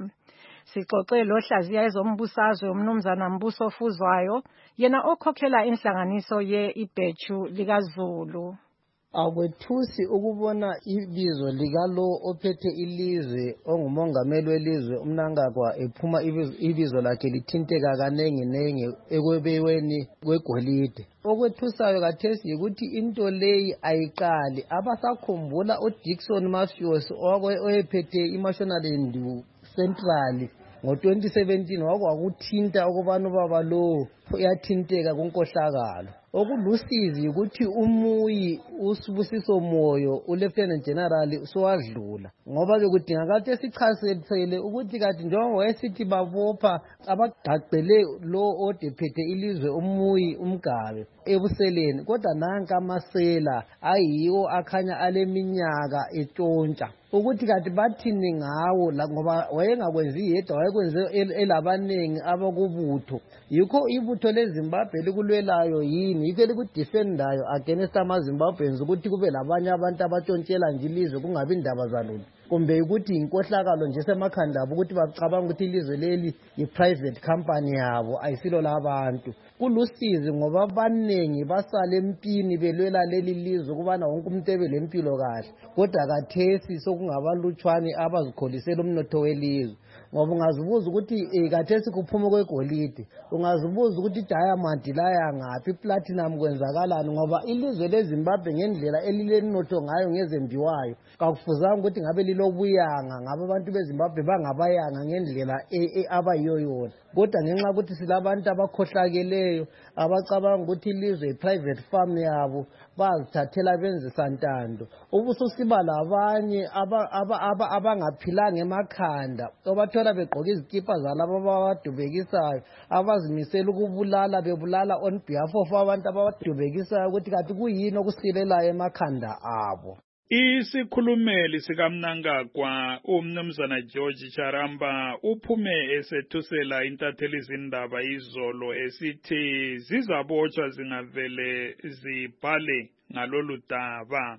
Sixoxe lohlaziya ezombusazwe umnumzana Mbuso Fuzwayo yena okhokhela inhlanganiso ye-Ibhechu likaZulu. Akwethusi ukubona ibizo likalo ophethe ilizwe ongumongameli welizwe uMnangagwa ephuma ibizo lakhe lithinteka kanengi nengi ekwebeweni kwegolide. Okwethusayo kathesi ukuthi into leyi ayiqali abasakhumbula uDickson Mafios oyephethe iMashonaland Central ngo twenty seventeen wakwakuthinta ukubana ubaba lo uyathinteka kunkohlakalo. Okulusizi ukuthi umuyi usibusiso moyo uLieutenant General sowadlula ngoba bekudingakala sichasisele ukuthi kati njengoba wesithi babopha abagqagqele lo odephethe ilizwe umuyi umgabe ebuseleni kodwa nanka amasela ayiwo akhanya aleminyaka etshontsha ukuthi kati bathini ngawo ngoba wayengakwenzi yedwa wayekwenze elabanengi abakubutho yikho ibutho leZimbabwe likulwelayo yini yikho likudefendayo against amaZimbabweans ukuthi kube labanye abantu abatshontshela nje ilizwe kungabi indaba zalolu kumbe ukuthi inkohlakalo nje semakhanda abo ukuthi bacabanga ukuthi ilizwe leli yi-private company yabo ayisilo labantu kulusizi ngoba abaningi basala empini belwela leli lizwe ukubana wonke umuntu ebe lempilo kahle kodwa kathesi sokungabalutshwane abazikholisela umnotho welizwe ngoba ungazibuza ukuthi eh kathesi kuphuma kwegolide ungazibuza ukuthi diamond laya ngaphi iplatinum kwenzakalani ngoba ilizwe leZimbabwe ngendlela elilenotho ngayo ngezembiwayo kakufuzanga ukuthi ngabe lilobuyanga ngabe abantu beZimbabwe bangabayanga ngendlela abayiyo yona kodwa ngenxa ukuthi silabantu abakhohlakeleyo abacabanga ukuthi ilizwe i-private farm yabo bazithathela benze santando ubususiba labanye abangaphilanga emakhanda obathola begqoka izikipa zalabo ababadubekisayo abazimisela ukubulala bebulala on behalf of abantu ababadubekisayo ukuthi kanti kuyini okusilelayo emakhanda abo. Isikhulumeli sikaMnangagwa umnumzana George Charamba uphume esethusela intatheli izindaba izolo esithi zizabotshwa zingavele zibhale ngalolu daba.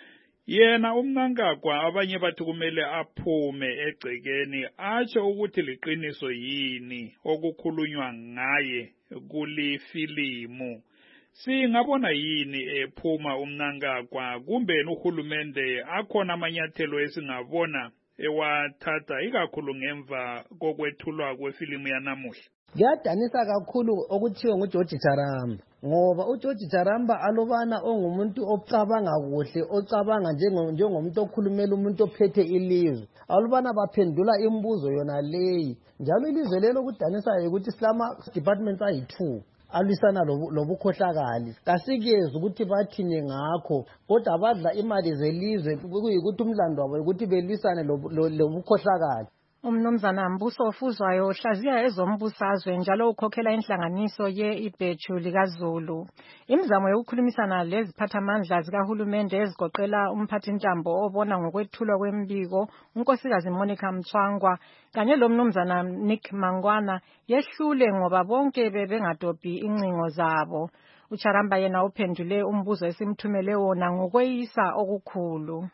Yena uMnangagwa abanye bathi kumele aphume egcekeni atsho ukuthi liqiniso yini okukhulunywa ngaye kuli filimu. Singabona yini ephuma uMnangagwa kumbe uhulumende akhona amanyathelo esingabona ewathatha ikakhulu ngemva kokwethulwa kwefilimu yanamuhla. Kuyadanisa kakhulu okuthiwa nguGeorge Charamba ngoba uGeorge Charamba alobana ongumuntu ocabanga kuhle ocabanga njengomuntu okhulumela umuntu ophethe ilizwe alubana baphendula imibuzo yona leyi njalo ilizwe lelo kudanisa ukuthi silama departments ayi-two alwisana lobukhohlakali kasikezi ukuthi bathine ngakho kodwa badla imali zelizwe kuyikuthi umlando wabo ukuthi belwisane lobukhohlakali. Umnumzana Mbuso Ofuzwayo hlaziya ezombusazwe njalo ukhokhela inhlanganiso ye-Ibheju likaZulu. Imizamo yokukhulumisana leziphathamandla zikahulumende ezigoqela umphathintambo obona ngokwethulwa kwembiko unkosikazi Monica Mthwangwa kanye lomnumzana Nick Mangwana yehlule ngoba bonke bebengadobhi incingo zabo. uCharamba yena uphendule umbuzo esimthumele wona ngokweyisa okukhulu.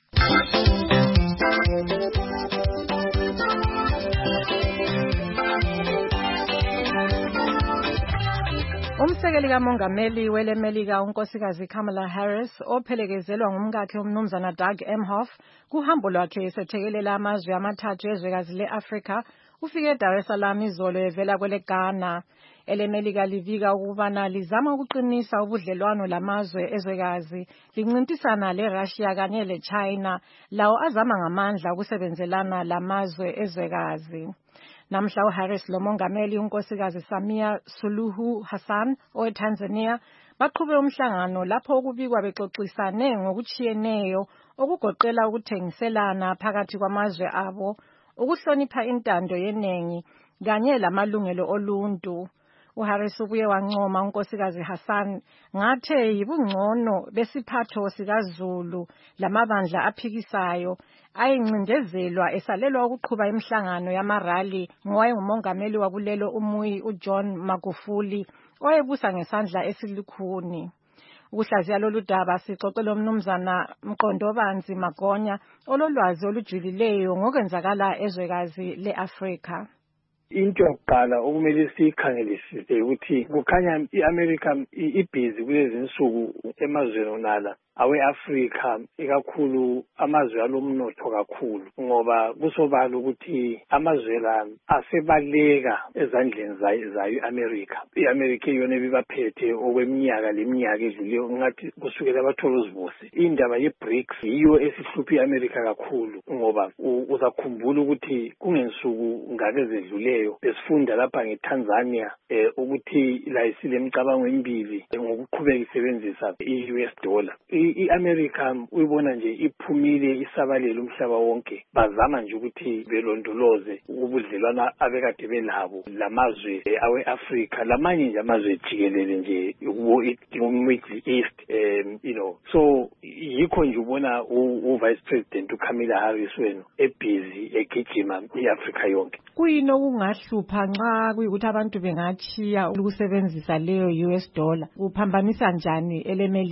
Umsekeli kamongameli welemelika unkosikazi Kamala Harris ophelekezelwa ngumkakhe umnumzana Doug Emhoff kuhambo lwakhe esethekelela amazwe amathathu ezwekazi le-Afrika ufike Dar es Salaam izolo evela kwele Ghana. Elemelika livika ukubana lizama ukuqinisa ubudlelwano lamazwe ezwekazi lincintisana le-Russia kanye le-China lawo azama ngamandla ukusebenzelana lamazwe ezwekazi. Namhla uHarris lomongameli unkosikazi Samia Suluhu Hassan oweTanzania baqhube umhlangano lapho ukubikwa bexoxisane ngokuchiyeneyo okugoqela ukuthengiselana phakathi kwamazwe abo ukuhlonipha intando yenengi kanye lamalungelo oluntu. uHarris ubuye wancoma unkosikazi Hassan ngathe yibungcono besiphatho sikaZulu lamabandla aphikisayo ayincindezelwa esalelwa ukuqhuba imihlangano yamarali ngowayengumongameli wakulelo umuyi uJohn Magufuli oyebusa ngesandla esilikhuni. Ukuhlaziya lolu daba sixoxele umnumzana Mqondobanzi Magonya ololwazi olujulileyo ngokwenzakala ezwekazi le-Afrika. Into yokuqala okumele siyikhangelisise ukuthi kukhanya iAmerica ibhizi kulezi insuku emazweni onala awe-Afrika ikakhulu amazwe alomnotho kakhulu ngoba kusobala ukuthi amazwe la asebaleka ezandleni zayo iAmerica. iAmerica iyona ebibaphethe okweminyaka leminyaka edluleyo ngathi kusukela abathola uzibusi. Indaba ye-BRICS yiyo esihlupha iAmerica kakhulu ngoba uzakhumbula ukuthi kungensuku ngake zedluleyo besifunda lapha ngeTanzania eh ukuthi la isilemcabango emibili ngokuqhubeka isebenzisa i-U S dollar. iAmerica uyibona nje iphumile isabalele umhlaba wonke bazama nje ukuthi belondoloze ubudlelwana abekade belabo lamazwe awe-Afrika lamanye nje amazwe jikelele nje ku-Middle East um you know so yikho nje ubona u-Vice President uKamala Harris wena ebhizi egijima i-Afrika yonke. Kuyini okungahlupha nxa kuyikuthi abantu bengachiya ukusebenzisa leyo U S dollar uphambanisa njani elemelika?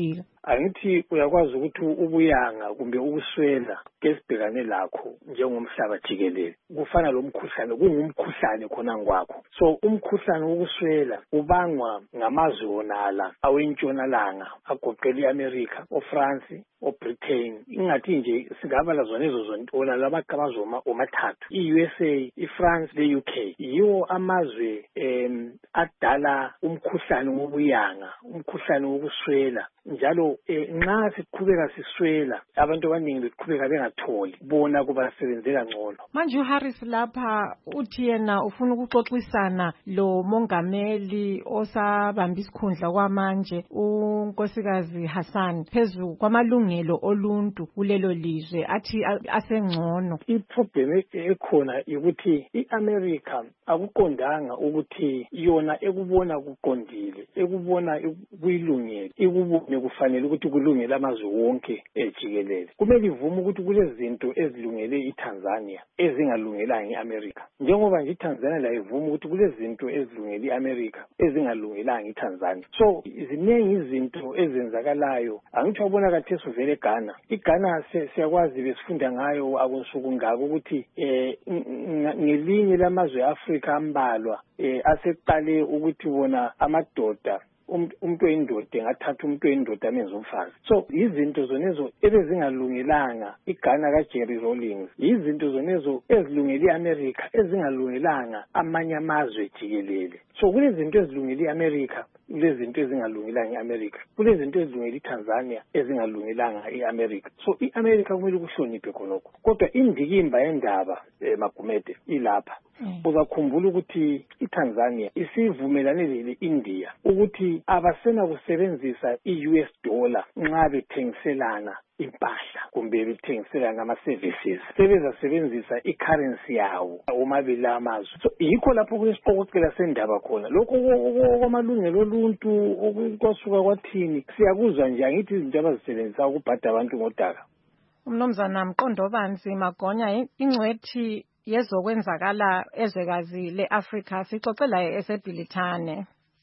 angithi uyakwazi ukuthi ubuyanga kumbe ukuswela kesibhekane lakho njengomhlaba jikelele kufana lo mkhuhlane kungumkhuhlane khona kwakho. So umkhuhlane wokuswela ubangwa ngamazwe wonala awentshonalanga agoqela iAmerica, oFrance, oBritain. Ingathi nje singabala zona ezo zontona lamaqhamuzo omathathu, iU S A, iFrance leU K. Yiwo amazwe em adala umkhuhlane wobuyanga, umkhuhlane wokuswela. Njalo nxa siqhubeka siswela abantu abaningi beqhubeka bengatholi bona kubasebenzela ngcono. Manje uHarris lapha uthi yena ufuna ukuxoxisana lo mongameli osabamba isikhundla kwamanje uNkosikazi Hassan phezulu kwamalungelo oluntu kulelo lizwe athi asengcono. Iproblem ekhona ukuthi iAmerica akuqondanga ukuthi yona ekubona kuqondile, ekubona kuyilungile, ikubone kufanele ukuthi kulungele amazwe wonke ejikelele. Kumele ivume ukuthi kulezinto ezilungele iTanzania ezingalungelanga iAmerica. Njengoba nje iTanzania la ivuma ukuthi kulezinto ezilungele iAmerica ezingalungelanga iTanzania. So ziningi izinto ezenzakalayo. Angithi wabona kathesi uvele eGhana. iGhana siyakwazi besifunda ngayo akunsuku ngako ukuthi eh ngelinye lamazwe eAfrica ambalwa eh aseqale ukuthi bona amadoda umuntu oyindoda engathatha umuntu oyindoda amenze umfazi. So izinto zonezo ebezingalungelanga iGhana kaJerry Rawlings, izinto zonezo ezilungele iAmerica ezingalungelanga amanye amazwe jikelele. So kulezinto ezilungele iAmerica, kulezinto ezingalungelanga iAmerica, kulezinto ezilungele iTanzania ezingalungelanga iAmerica. So iAmerica kumele ukuhloniphe khonokho. Kodwa indikimba yendaba eh, Magumede ilapha. Mm. Uzakhumbula ukuthi iTanzania isivumelane leIndia ukuthi abasena kusebenzisa iU S dollar nxa bethengiselana impahla kumbe bethengiselana ama services, sebezasebenzisa icurrency yawo omabili amazwe. So yikho lapho kulesiqoqela sendaba khona. Lokho kwamalungelo oluntu okusuka kwathini siyakuzwa nje, angithi izinto abazisebenzisa ukubhada abantu ngodaka. Umnomzana Mqondobanzi Magonya, ingcwethi yezokwenzakala ezwekazi leAfrica sixoxela eseBhilithane.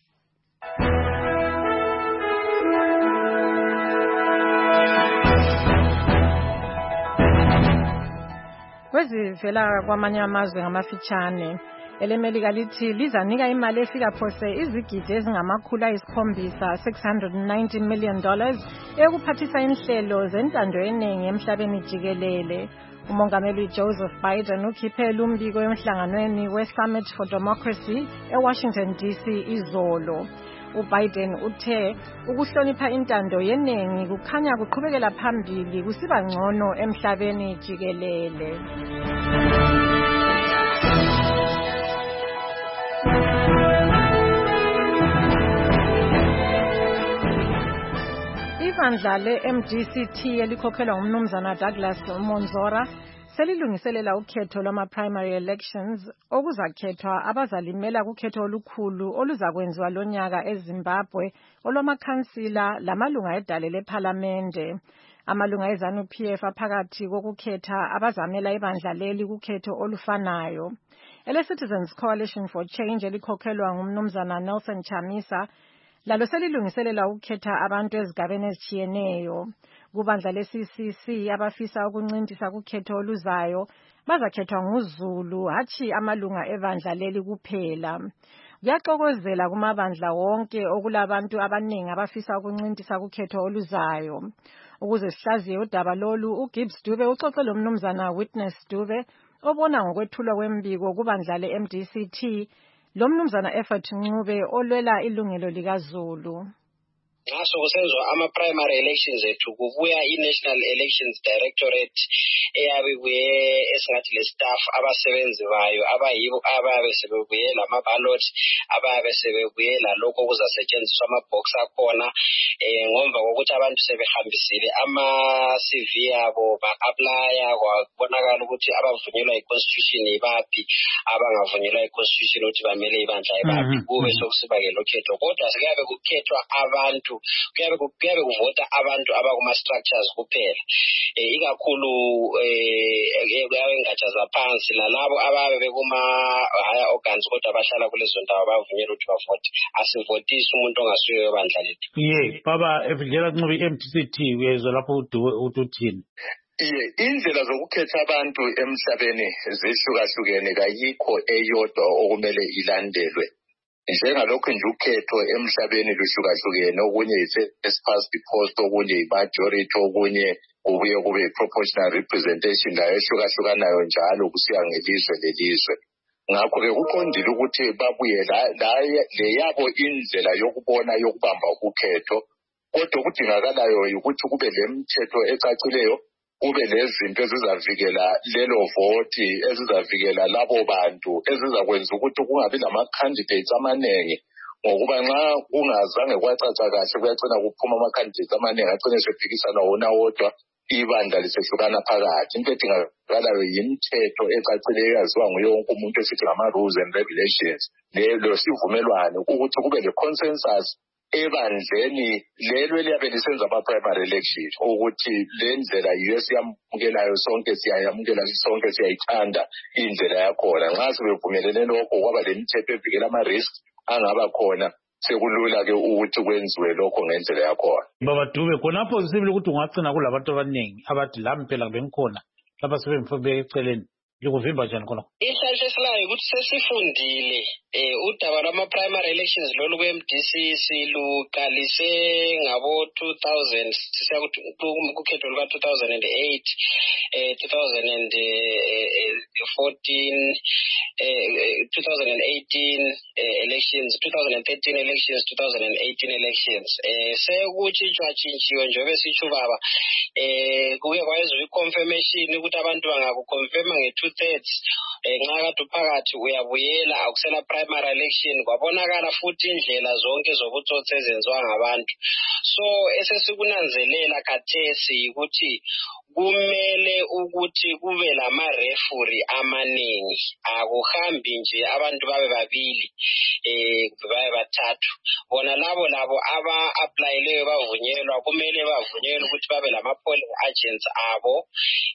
Kwezivela kwamanye amazwe ngamafitshane, elemelika lithi lizanika imali efika phose izigidi ezingamakhulu ayisikhombisa six hundred ninety million dollars ekuphathisa inhlelo zentando yeningi emhlabeni jikelele. Umongameli Joseph Biden ukhiphela umbiko emhlanganweni we-Summit for Democracy eWashington D C izolo. uBiden uthe ukuhlonipha intando yeningi kukhanya kuqhubekela phambili kusiba ngcono emhlabeni jikelele. Ibandla le-M D C T elikhokhelwa ngumnumzana Douglas Monzora selilungiselela ukhetho lwama-primary elections okuzakhethwa abazalimela kukhetho olukhulu oluzakwenziwa lonyaka eZimbabwe olwamakhansila lamalunga edale lephalamende. Amalunga eZANU P F aphakathi kokukhetha abazamela ibandla leli kukhetho olufanayo. Ele-Citizens Coalition for Change elikhokhelwa ngumnumzana Nelson Chamisa lalo selilungiselela ukukhetha abantu ezigabeni ezitshiyeneyo. Kubandla le-C C C abafisa ukuncintisa kukhetho oluzayo bazakhethwa nguZulu hatshi amalunga ebandla leli kuphela. Kuyaxokozela kumabandla wonke okulabantu abaningi abafisa ukuncintisa kukhetho oluzayo. Ukuze sihlaziye udaba lolu, uGibbs Dube uxoxe lomnumzana Witness Dube obona ngokwethulwa kwembiko kubandla le-M D C T lomnumzana Effort Ncube olwela ilungelo likaZulu. Nxa sokusenziwa ama-primary elections ethu kubuya i-National Elections Directorate eyabe ibuye esingathi le-staff abasebenzi bayo abayibo ababe sebebuye lama-ballot ababe sebebuye lalokho kuzasetshenziswa ama-box akhona eh ngomva kokuthi abantu sebehambisile ama-C V yabo ba-applya kwabonakala ukuthi abavunyelwa i-constitution ibaphi abangavunyelwa i-constitution ukuthi bamele ibandla ibaphi kube sokusiba ke lokhetho kodwa sekuyabe kukhethwa abantu abantu kuyabe kuyabe kuvota abantu abakuma structures kuphela eh ikakhulu eh kuyawengatsha zaphansi lalabo ababe bekuma higher organs kodwa abahlala kulezo ndawo bavunyelwa ukuthi bavote asivotisi umuntu ongasuye bandla lethu. Ye baba Evangela Ncube M T C T uyezwa lapho uthini? Iye indlela zokukhetha abantu emhlabeni zihlukahlukene kayikho eyodwa okumele ilandelwe. Njengalokho nje ukhetho emhlabeni luhlukahlukene okunye is past the post okunye majority okunye kubuye kube proportional representation la ehlukahlukanayo njalo kusiya ngelizwe lelizwe. Ngakho ke kuqondile ukuthi babuye la le yabo indlela yokubona yokubamba ukhetho kodwa kudingakalayo ukuthi kube lemithetho ecacileyo kube lezinto ezizavikela lelo voti ezizavikela labo bantu ezizakwenza ukuthi kungabi lama candidates amaningi ngokuba nxa kungazange kwacaca kahle kuyacina kuphuma ama candidates amaningi agcine sephikisana wona wodwa ibandla lisehlukana phakathi. Into edingakalayo yimithetho ecacileyo yaziwa nguye wonke umuntu esithi ngama rules and regulations lelo sivumelwano ukuthi kube le consensus ebandleni lelo eliyabe lisenza ama primary election ukuthi le ndlela yiyo siyamukelayo sonke siyayamukela sonke siyayithanda indlela yakhona. Nxa sibevumelene lokho kwaba lemithetho evikela ama risks angaba khona sekulula ke ukuthi kwenziwe lokho ngendlela yakhona. Baba Dube khonapho sibili ukuthi ungagcina kulabantu abaningi abathi lami phela bengikhona lapha sebemfube eceleni likuvimba njani khona? Isihlalise silayo ukuthi sesifundile eh udaba lwama primary elections lolu kwe M D C siluqalise ngabo two thousand sisiya kukhetho luka two thousand eight eh two thousand fourteen eh two thousand eighteen eh, elections two thousand thirteen elections two thousand eighteen elections eh sekutshintshwa tshintshiwe njengoba sitsho baba eh kuke kwayezwa iconfirmation ukuthi abantu bangakuconfirma nge two thirds eh nxa kade phakathi uyabuyela akusela primary election kwabonakala futhi indlela zonke zokutsotsa ezenziwa ngabantu. So esesikunanzelela khathesi ukuthi kumele ukuthi kube lama referee amaningi akuhambi nje abantu babe babili eh babe bathathu bona labo labo aba applyeleyo bavunyelwa kumele bavunyelwe ukuthi babe lama polling agents abo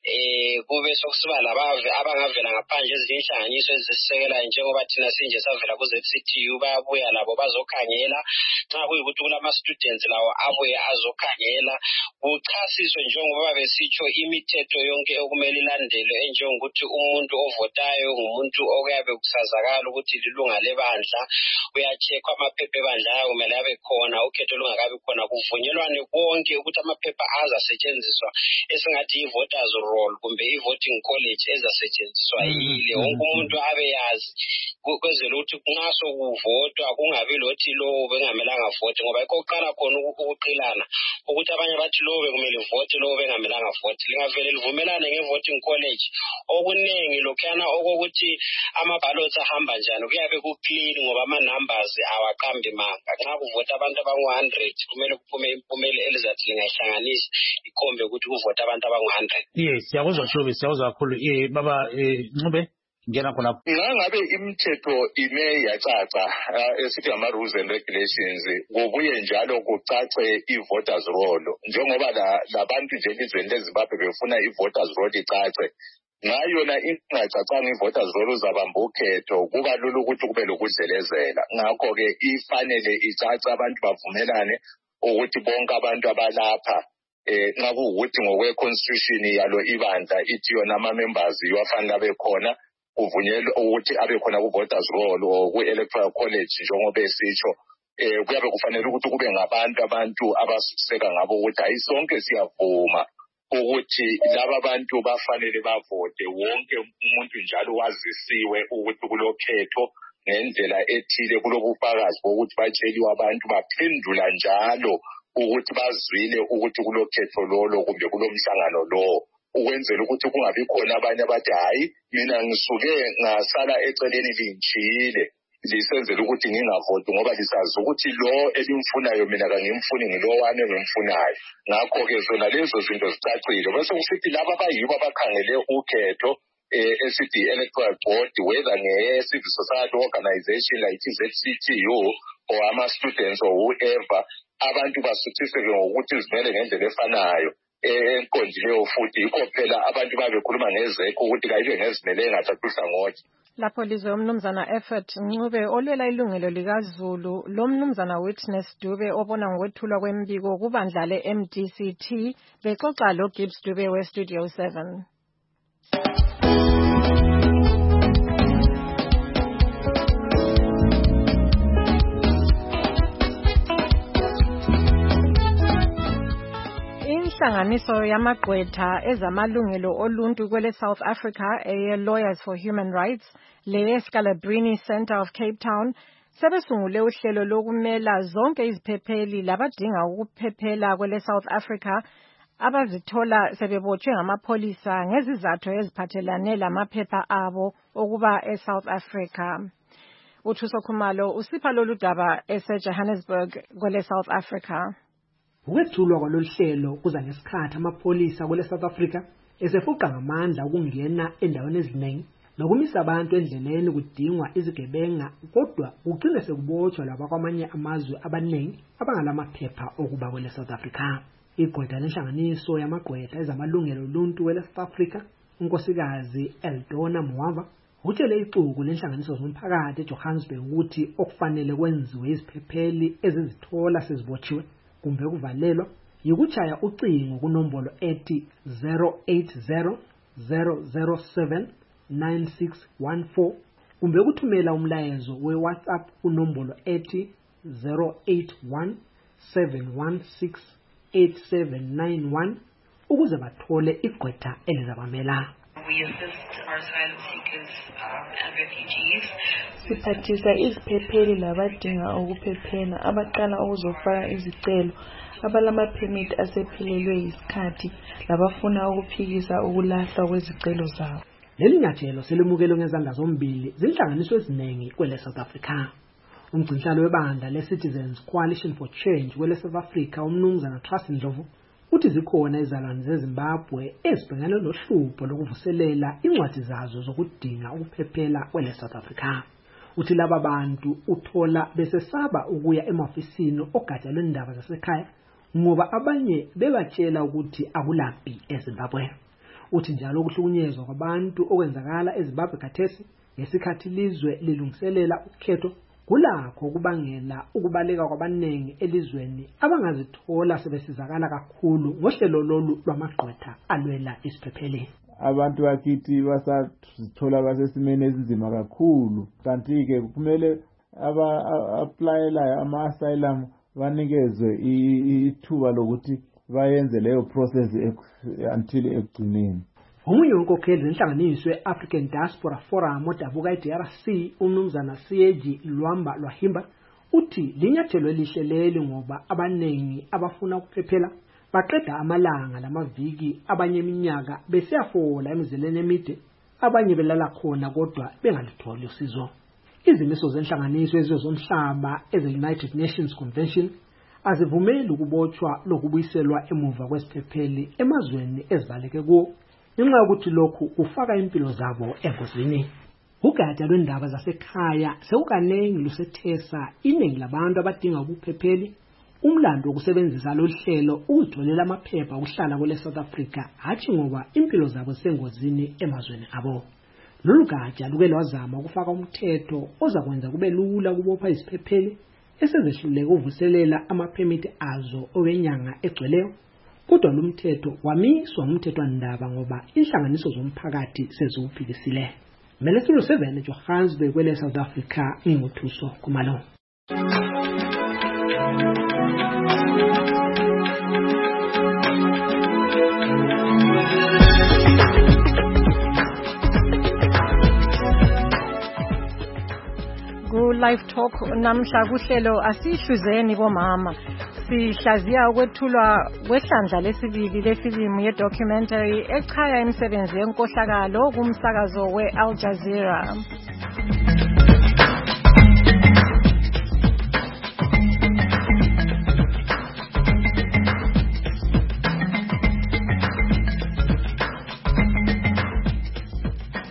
eh kube sokusiba labave abangavela ngaphandle ezinhlanganiso ezisekela njengoba thina sinje savela ku Z C T U bayabuya labo bazokhangela xa kuyikuthi kulama students lawo abuye azokhangela kuchasiswe njengoba besitsho imithetho yonke okumele ilandelwe enjengokuthi umuntu ovotayo ngumuntu okuyabe kusazakala ukuthi lilunga lebandla uyacheckwa amaphepha ebandla yayo kumele abe khona ukhetho lungakabi khona kuvunyelwane konke ukuthi amaphepha azasetshenziswa esingathi i-voters roll kumbe i-voting college ezasetshenziswa yile wonke umuntu abe yazi kwezela ukuthi kungaso kuvotwa kungabi lothi lo bengamelanga vote ngoba ikoqala khona ukuqilana ukuthi abanye bathi lo bekumele vote lo bengamelanga vote lingavele livumelane nge-voting college okuningi lokhana okokuthi ama-ballots ahamba njani kuyabe ku-clean ngoba ama-numbers awaqambi manga nxa kuvota abantu abangu-one hundred kumele kuphume impumela elizathi lingahlanganisa ikhombe ukuthi kuvota abantu abangu-one hundred. Yes siyakuzwa Shobe siyakuzwa kakhulu eh baba Ncube ngena khona ngabe imithetho ime yacaca esithi ama rules and regulations kubuye njalo kucace i-voters roll njengoba labantu nje elizweni leZimbabwe befuna i-voters roll icace ngayona ingacacanga i-voters roll uzabamba ukhetho kuba lula ukuthi kube lokudlelezela. Ngakho ke ifanele icace abantu bavumelane ukuthi bonke abantu abalapha eh nxa kuwukuthi ngokwe constitution yalo ibandla ithi yona ama members yafanele bekhona kuvunyelwa ukuthi abe khona ku voters roll or ku electoral college njengoba esitsho eh kuyabe kufanele ukuthi kube ngabantu abantu abasiseka ngabo ukuthi ayisonke siyavuma ukuthi laba abantu bafanele bavote wonke umuntu njalo wazisiwe ukuthi kulokhetho ngendlela ethile kulobufakazi bokuthi batsheliwe abantu baphendula njalo ukuthi bazwile ukuthi kulokhetho lolo kumbe kulomhlangano lo ukwenzela ukuthi kungabi khona abanye abathi hayi mina ngisuke ngasala eceleni linjile lisenzela ukuthi ngingavoti ngoba lisazi ukuthi lo elimfunayo mina kangimfuni ngilowani engimfunayo. Ngakho ke zona lezo zinto zicacile bese kusithi laba abayibo abakhangele ukhetho eh esithi electoral board whether nge civil society organization like Z C T U or ama-students or whoever abantu basuthiseke ngokuthi izimele ngendlela efanayo enkondileyo futhi yikho phela abantu babekhuluma ngezekho ukuthi kayibe ngezimele engathathisa ngothi lapho lizwe umnumzana Effort Ncube olwela ilungelo likaZulu lo mnumzana Witness Dube obona ngokwethulwa kwembiko kubandla le-M D C T bexoxa lo Gibbs Dube we-Studio seven. Inhlanganiso yamagqwetha ezamalungelo oluntu kwele South Africa eye Lawyers for Human Rights le Scalabrini Center of Cape Town sebesungule uhlelo lokumela zonke iziphepheli labadinga ukuphephela kwele South Africa abazithola sebebotshwe ngamapholisa ngezizathu eziphathelane lamaphepha abo okuba eSouth Africa. Uthuso Khumalo usipha lolu daba eseJohannesburg kwele South Africa. Ukwethulwa kwalolu hlelo kuza ngesikhathi amapholisa kwele South Africa esefuqa ngamandla ukungena endaweni eziningi nokumisa abantu endleleni kudingwa izigebenga kodwa kugcine sekubotshwa laba kwamanye amazwe abaningi abangalamaphepha okuba kwele South Africa. Igqwetha lenhlanganiso yamagqwetha ezamalungelo oluntu kwele South Africa unkosikazi Eldona Mwava utshele ixuku lenhlanganiso zomphakathi eJohannesburg ukuthi okufanele kwenziwe iziphepheli ezizithola sezibotshiwe kumbe kuvalelwa yikuchaya ucingo kunombolo ethi zero eight zero zero zero seven nine six one four kumbe kuthumela umlayezo we-WhatsApp kunombolo ethi zero eight one seven one six eight seven nine one ukuze bathole igqwetha elizabamela. We assist our asylum seekers um, and refugees. Siphathisa iziphepheli labadinga ukuphephela abaqala ukuzofaka izicelo abalama-permit asephelelwe yisikhathi labafuna ukuphikisa ukulahlwa kwezicelo zabo. Leli nyathelo selimukelwe ngezandla zombili zinhlanganiso eziningi kwele South Africa. Umgcinhlalo webandla le-Citizens Coalition for Change kwele South Africa umnumzana Trust Ndlovu uthi zikhona izalwane zeZimbabwe ezibhekane nohlupho lokuvuselela incwadi zazo zokudinga ukuphephela kwele South Africa. Uthi laba bantu uthola besesaba ukuya emafisini ogatsha lwendaba zasekhaya ngoba abanye bebatshela ukuthi akulaphi eZimbabwe. Uthi njalo ukuhlukunyezwa kwabantu okwenzakala eZimbabwe khathesi ngesikhathi lizwe lilungiselela ukhetho kulakho ukubangela ukubaleka kwabanengi elizweni abangazithola sebesizakala kakhulu ngohlelo lolu lwamagqwetha alwela isiphepheli. Abantu bakithi basathola basesimeni esinzima kakhulu kanti ke kumele aba-applyelayo ama-asylum banikezwe ithuba lokuthi bayenze leyo process until ekugcineni. Omunye wenkokheli zenhlanganiso ye-African Diaspora Forum odabuka i-D R C umnumzana Siyeji Lwamba Lwahimba uthi linyathelo elihle leli ngoba abanengi abafuna ukuphephela baqeda amalanga lamaviki abanye iminyaka besiyafola emizileni emide abanye belala khona kodwa bengalitholi usizo. Izimiso zenhlanganiso ezizomhlaba eze-United Nations Convention azivumeli ukubotshwa lokubuyiselwa emuva kwesiphepheli emazweni ezivaleke kuwo ngenxa yokuthi lokhu kufaka impilo zabo engozini. Ugatsha lwendaba zasekhaya sekukanengi lusethesa iningi labantu abadinga ubuphepheli umlando wokusebenzisa lo hlelo ukutholela amaphepha okuhlala kwele South Africa hathi ngoba impilo zabo sengozini emazweni abo. Lolu gatsha luke lwazama ukufaka umthetho ozakwenza kube lula ukubopha iziphepheli esezehluleka uvuselela amaphemiti azo owenyanga egcweleyo kodwa lo mthetho wamiswa umthethwandaba ngoba inhlanganiso zomphakathi seziwuphikisile. Melesilo seven Johannesburg kwele South Africa inguthuso Khumalo. Live Talk namhla kuhlelo asihluzeni bomama sihlaziya ukwethulwa kwehlandla lesibili lefilimu ye-documentary echaya imisebenzi yenkohlakalo kumsakazo we-Al Jazeera.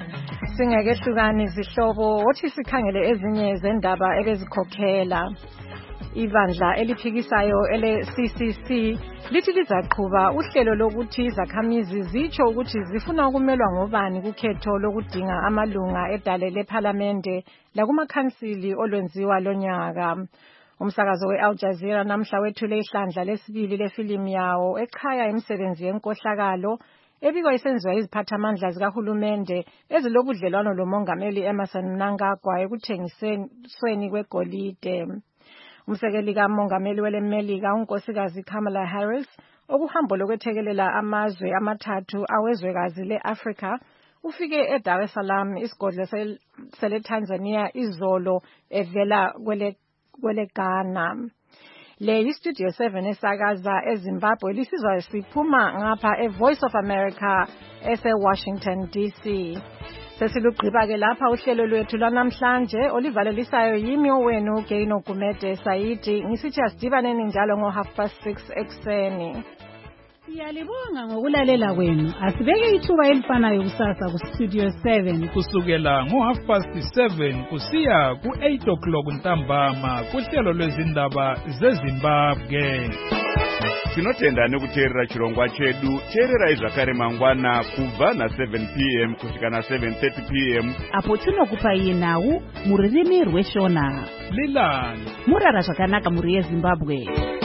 Singeke hlukani izihlobo othi sikhangele ezinye zendaba ebezikhokhela. Ibandla eliphikisayo ele-C C C lithi lizaqhuba uhlelo lokuthi izakhamizi zitsho ukuthi zifuna ukumelwa ngobani kukhetho lokudinga amalunga edale lephalamende lakumakhansili olwenziwa lonyaka. Umsakazo we-Al Jazeera namhla wethule ihlandla lesibili lefilimu yawo ekhaya imisebenzi yenkohlakalo ebikwa isenziwa iziphathamandla zikahulumende ezilobudlelwano lomongameli Emmerson Mnangagwa ekuthengisweni kwegolide. Umsekeli kamongameli welemelika unkosikazi Kamala Harris okuhambo lokwethekelela amazwe amathathu awezwekazi le-Afrika ufike eDar es Salaam isigodlo sele-Tanzania izolo evela kwele kwele Ghana. Le iStudio seven esakaza eZimbabwe lisizwa siphuma ngapha eVoice of America ese-Washington D C. Sesilugqiba ke lapha uhlelo lwethu lwanamhlanje olivalelisayo yimi owenu Gaino Gumede Saidi ngisithi asidibaneni njalo ngo half past six ekseni. Siyalibonga ngokulalela kwenu. Asibeke ithuba elifanayo kusasa kuStudio seven kusukela ngo half past seven kusiya ku eight o'clock ntambama kuhlelo lwezindaba zeZimbabwe. Tinotenda nekuteerera chirongwa chedu. Teerera izvakare mangwana kubva na seven p m kusvika na seven thirty p m apo tinokupa iye nhau mururimi rweshona. Lilani Murara zvakanaka muri yeZimbabwe.